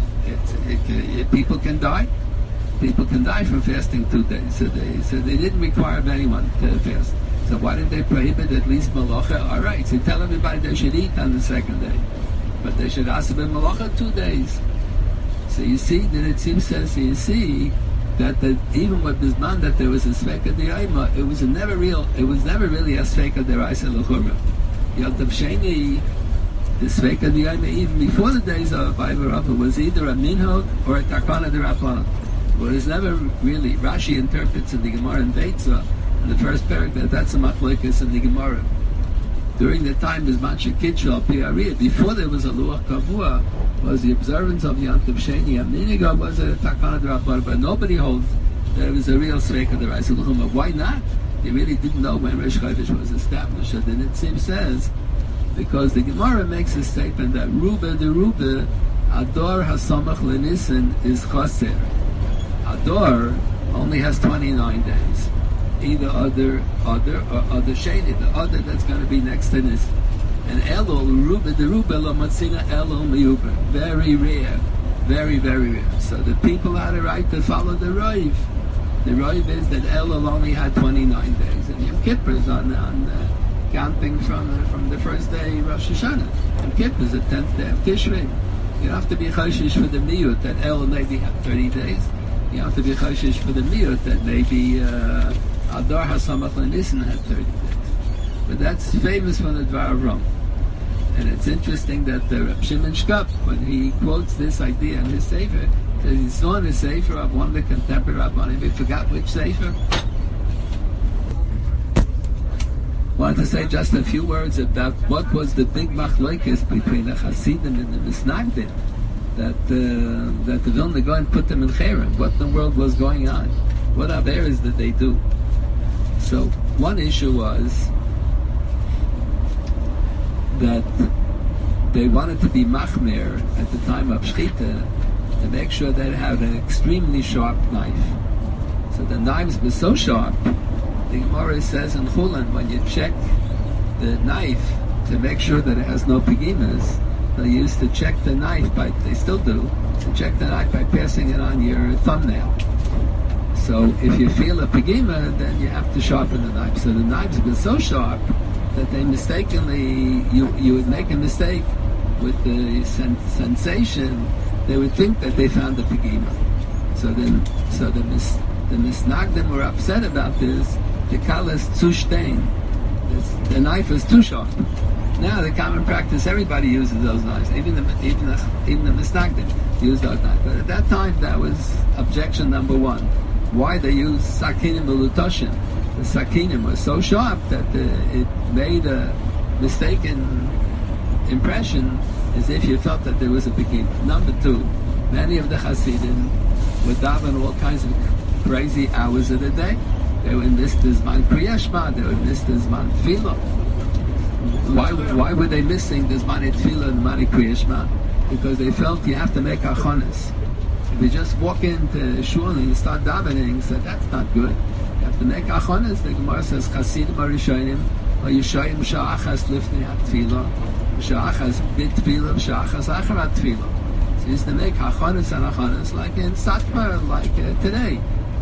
People can die. People can die from fasting 2 days. So they didn't require of anyone to fast. So why did they prohibit at least malacha? All right, so tell everybody they should eat on the 2nd day, but they should also be malacha 2 days. So you see, then it seems says you see that even with this man that there was a sveika d'ayma, it was never really a sveika d'raisa l'chura. Yom Sheni, the sveika d'ayma even before the days of Abai V'Rava was either a minhag or a takana d'Rabbanan. But it's never really. Rashi interprets in the Gemara in Beitzah in the first parak that's a machlokes in the Gemara. During the time of Mancha Kitchel Piariyah, before there was a Luach Kavua, was the observance of Yom Sheni. A miniga was a takana d'Rabbanan, but nobody holds that it was a real sveika d'raisa l'chuma. Why not? They really didn't know when Rosh Chodesh was established. And then it seems says, because the Gemara makes a statement that Ruba de Ruba, Ador Hasamach Lenissen is Chaser. Ador only has 29 days. Either other or other shady, the other that's going to be next to this. And Elul, Ruba de Ruba, La Matzina Elul Miyuba. Very rare. Very, very rare. So the people had a right to follow the Roiv. The Roiv is that Elul only had 29 days. And Yom Kippur is on counting from the first day Rosh Hashanah. Yom Kippur is the 10th day of Tishrei. You have to be choshish for the miyut that Elul maybe had 30 days. You have to be choshish for the miyut that maybe Adar Hasamach Lenissen had 30 days. But that's famous from the Dvar Avram. And it's interesting that Reb Shimon Shkop, when he quotes this idea in his Sefer, says he saw in his Sefer of one of the contemporary Rabbanim, he forgot which Sefer. Wanted to say just a few words about what was the big machlokes between the Hasidim and the Misnagdim, that the Vilna Gaon put them in Cherem. What in the world was going on? What averas did they do? So one issue was that they wanted to be machmir at the time of Shechita to make sure they had an extremely sharp knife. So the knives were so sharp, the Gemara says in Chulin, when you check the knife to make sure that it has no pegimas, they used to check the knife they still do, to check the knife by passing it on your thumbnail. So if you feel a pegima, then you have to sharpen the knife. So the knives were so sharp that they mistakenly, you would make a mistake with the sensation, they would think that they found the pegima. So the Misnagdim were upset about this. The kala is zu stein. The knife is too sharp. Now the common practice, everybody uses those knives. Even the Misnagdim use those knives. But at that time, that was objection number one. Why they used sakinim v'lutoshim? The sakinim was so sharp that it made a mistaken impression, as if you felt that there was a beginning. Number two, many of the Hasidim would daven all kinds of crazy hours of the day. They would miss the Zman Kriya Shema, they would miss the Zman Tefillah. Why were they missing the Zman Tefillah and Zman Kriya Shema? Because they felt you have to make achonis. If you just walk into shul and you start davening, so that's not good. You have to make achonis. The Gemara says, Chasidim Arishonim, Yishayim Sha'achas Lifnei HaTefillah, Sha'achas Bit Tefillah, Sha'achas Acharat Tefillah. So you used to make achonis and achonis, like in Satmar, like today.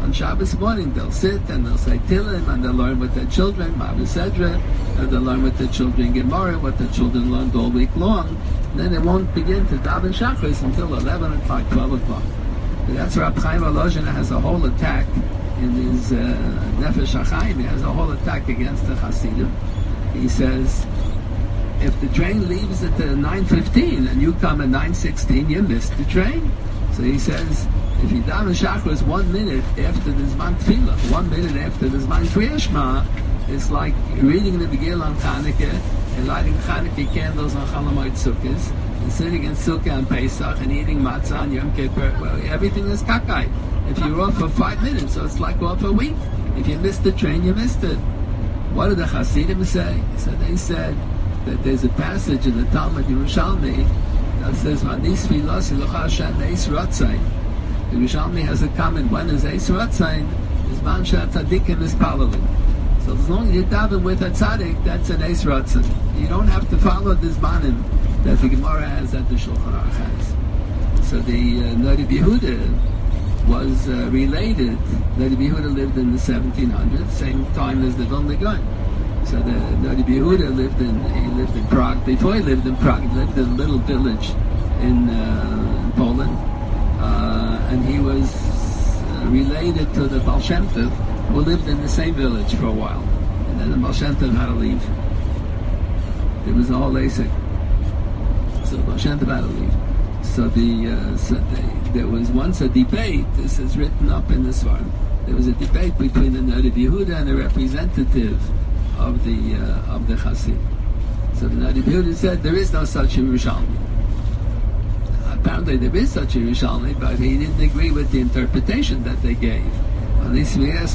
On Shabbos morning, they'll sit and they'll say Tillim, and they'll learn with their children, Ma'avu Sedra, and they'll learn with their children Gemara, what the children learned all week long. And then they won't begin to daven Shachris until 11 o'clock, 12 o'clock. But that's Rab Chaim Volozhin has a whole attack in his Nefesh HaChaim. He has a whole attack against the Hasidim. He says, if the train leaves at 9:15 and you come at 9:16, you missed the train. So he says, if you daven Shachris 1 minute after the Zman Tefillah, 1 minute after the Zman Kriyas Shema, it's like reading the Megillah on Chanukah and lighting Chanukah candles on Chalamoid Sukkos and sitting in Sukkah on Pesach and eating matzah on Yom Kippur. Well, everything is kakai. If you're off for 5 minutes, so it's like off a week. If you missed the train, you missed it. What did the Hasidim say? So they said that there's a passage in the Talmud Yerushalmi that says, "Vanis filos ilocha Hashem eis ratzai." The Yerushalmi has a comment: when is eis ratzai? Is man shel tzadikim is palalim. So as long as you daven with a tzaddik, that's an eis ratzai. You don't have to follow the zmanim that the Gemara has, that the Shulchan Aruch has. So the Nadi Yehuda was related. Nadi Yehuda lived in the 1700s, same time as the Vilna Gaon. So the Nadi Yehuda lived in Prague. Before he lived in Prague, he lived in a little village in Poland, and he was related to the Baal Shem Tov, who lived in the same village for a while, and then the Baal Shem Tov had to leave. There was a whole Asik, so the Baal Shem Tov had to leave. So there was once a debate. This is written up in the Svarim. There was a debate between the Nadi Yehuda and a representative of the Chassid. So the Nadi Yehuda said there is no such Yerushalmi. Apparently there is such Yerushalmi, but he didn't agree with the interpretation that they gave. When is an Eis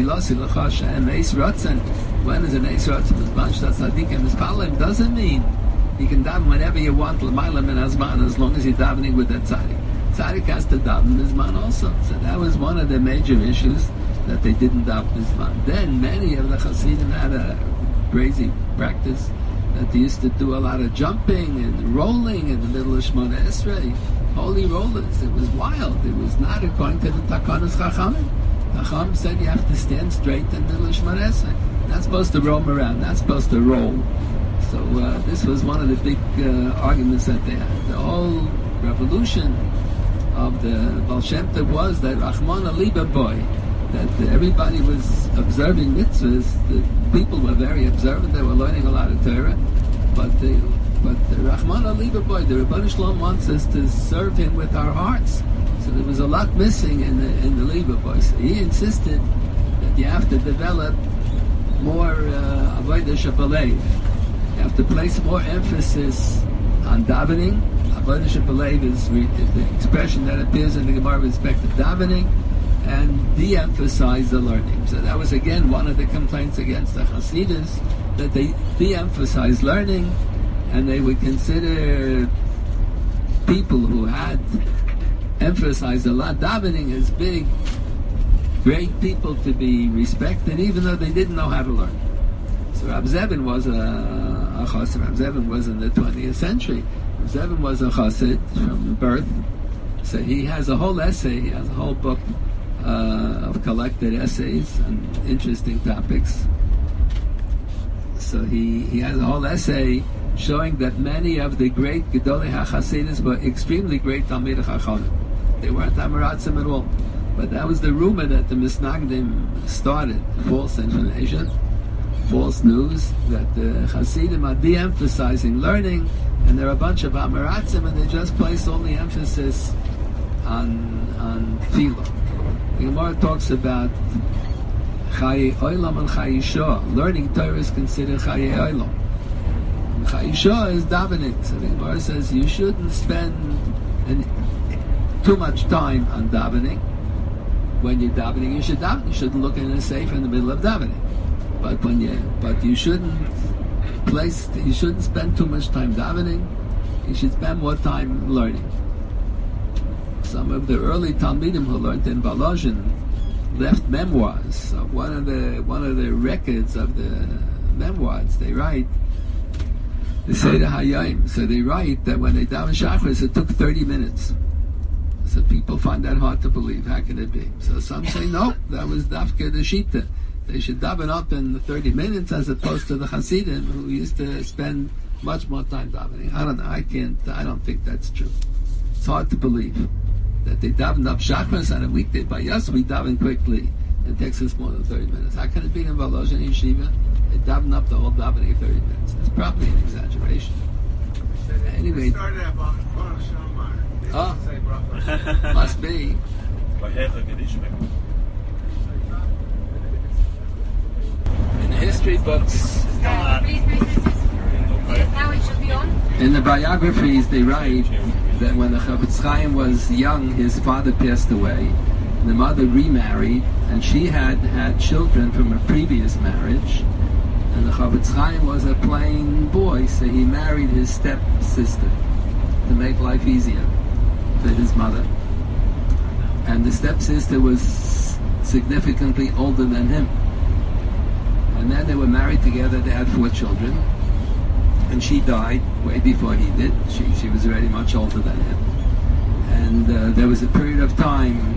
Ratzon? Doesn't mean you can daven whenever you want, l'mayla min hazman, as long as you're davening with that tzaddik. Tzaddik has to daven hazman also. So that was one of the major issues, that they didn't daven hazman. Then many of the Hasidim had a crazy practice that they used to do a lot of jumping and rolling in the middle of Shemona Esrei, holy rollers. It was wild. It was not according to the Takanas Chachamim. Chacham said you have to stand straight in the middle of Shemona Esrei. Not supposed to roam around. Not supposed to roll. So this was one of the big arguments that they had. The whole revolution of the Baal Shem Tov was that Rahman Aliba boy, that everybody was observing mitzvahs. The people were very observant. They were learning a lot of Torah, but the Rahman Aliba boy, the Rebbeinu Shalom wants us to serve him with our hearts. So there was a lot missing in the Liba boy. So he insisted that you have to develop more avodah shebalev. You have to place more emphasis on davening. Avodah shebalev is the expression that appears in the Gemara with respect to davening, and de-emphasize the learning. So that was again one of the complaints against the Hasidus, that they de-emphasize learning, and they would consider people who had emphasized a lot davening as big, great people to be respected, even though they didn't know how to learn. So Rab Zevin was a chassid. Rab Zevin was in the 20th century. Rab Zevin was a chassid from birth. So he has a whole essay, he has a whole book of collected essays on interesting topics. So he has a whole essay showing that many of the great Gedolei HaChasidus were extremely great Talmidei Chachamim. They weren't Amaratzim at all. But that was the rumor that the Misnagdim started, false information, false news, that the Hasidim are de-emphasizing learning, and there are a bunch of Amaratzim, and they just place all the emphasis on Tefillah. The Gemara talks about Chaye Olam and Chaye Shah. Learning Torah is considered Chaye Olam. And Chaye Shah is davening. So the Gemara says you shouldn't spend too much time on davening. When you're davening, you should daven. You shouldn't look in a safe in the middle of davening. But you shouldn't spend too much time davening. You should spend more time learning. Some of the early Talmidim who learned in Volozhin left memoirs. So one of the records of the memoirs, they write the Seder Hayom. So they write that when they daven Shachris, it took 30 minutes. So people find that hard to believe. How can it be? So some say, no, that was Dafka the Shita. They should daven up in the 30 minutes as opposed to the Hasidim who used to spend much more time davening. I don't know. I don't think that's true. It's hard to believe that they davened up Shachris on a weekday. By us, we daven quickly. It takes us more than 30 minutes. How can it be in Volozhin Yeshiva? They daven up the whole davening in 30 minutes. It's probably an exaggeration. Anyway. Oh, must be. In the history books, Please. Yes, now it should be on. in the biographies, they write that when the Chavetz Chaim was young, his father passed away. The mother remarried, and she had children from a previous marriage. And the Chavetz Chaim was a plain boy, so he married his stepsister to make life easier for his mother. And the stepsister was significantly older than him. And then they were married together. They had 4 children. And she died way before he did. She was already much older than him. And there was a period of time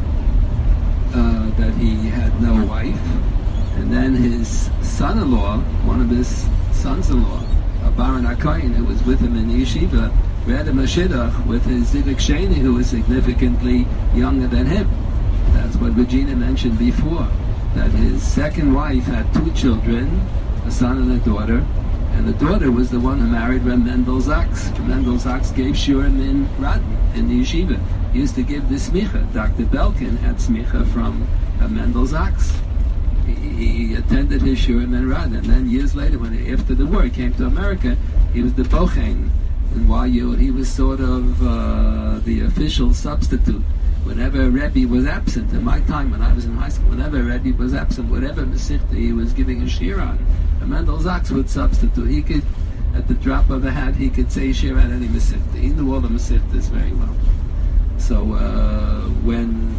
that he had no wife. And then his son-in-law, one of his sons-in-law, Baron Akayin, who was with him in the yeshiva, read a Mashidach with his Zivik Sheni, who was significantly younger than him. That's what Regina mentioned before, that his second wife had 2 children, a son and a daughter, and the daughter was the one who married Reb Mendel Zaks. Reb Mendel Zaks gave Shurim in Radin, in the yeshiva. He used to give the smicha. Dr. Belkin had smicha from Reb Mendel Zaks. He attended his Shurim in Radin, and then years later, after the war, he came to America, he was the Bochen. And while he was sort of the official substitute. Whenever a Rebbe was absent, in my time when I was in high school, whenever a Rebbe was absent, whatever Masechta he was giving a shir on, Mendel Zaks would substitute. He could, at the drop of a hat, he could say shir on any Masechta. He knew all the Masechtas very well. So when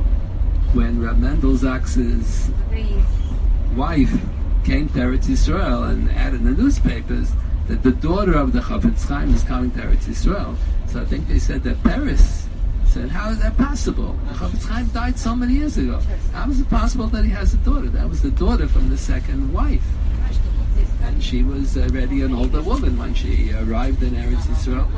Reb Mendel Zaks' wife came to Eretz Yisrael and added in the newspapers that the daughter of the Chavetz Chaim is coming to Eretz Yisrael. So I think they said that Paris said, how is that possible? The Chavetz Chaim died so many years ago. How is it possible that he has a daughter? That was the daughter from the second wife. And she was already an older woman when she arrived in Eretz Yisrael.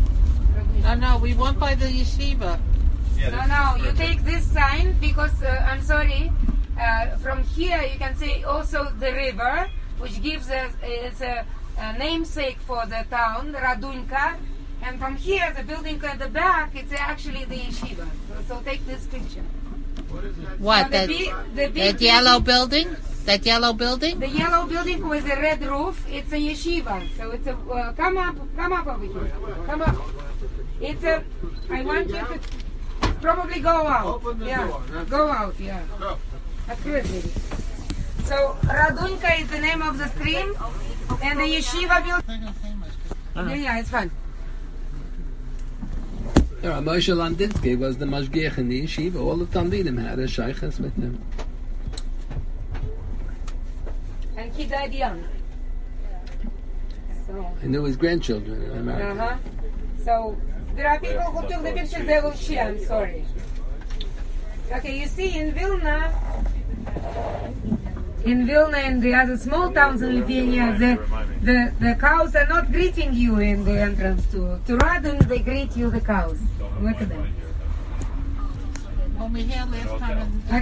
No, we went by the yeshiva. No, you take this sign because, I'm sorry, from here you can see also the river, which gives us, it's a namesake for the town, Radunka. And from here, the building at the back, it's actually the yeshiva. So take this picture. What? So the big That yellow building? That yellow building? The yellow building with the red roof, it's a yeshiva. So it's a, come up over here. Come up. It's a, I want you to probably go out. Open the door. Go out, yeah. Go. So Radunka is the name of the stream, and the yeshiva building. Yeah, it's fun. Moshe Landinsky was the mashgiach in the yeshiva. All the Talmidim had a shaykhs with him. And he died young. So, I knew his grandchildren in America. So there are people who took the pictures, they will share, I'm sorry. Okay, you see in Vilna and the other small towns in Lithuania, the cows are not greeting you in the entrance to Radun, they greet you, the cows. Look at them. When we had last time in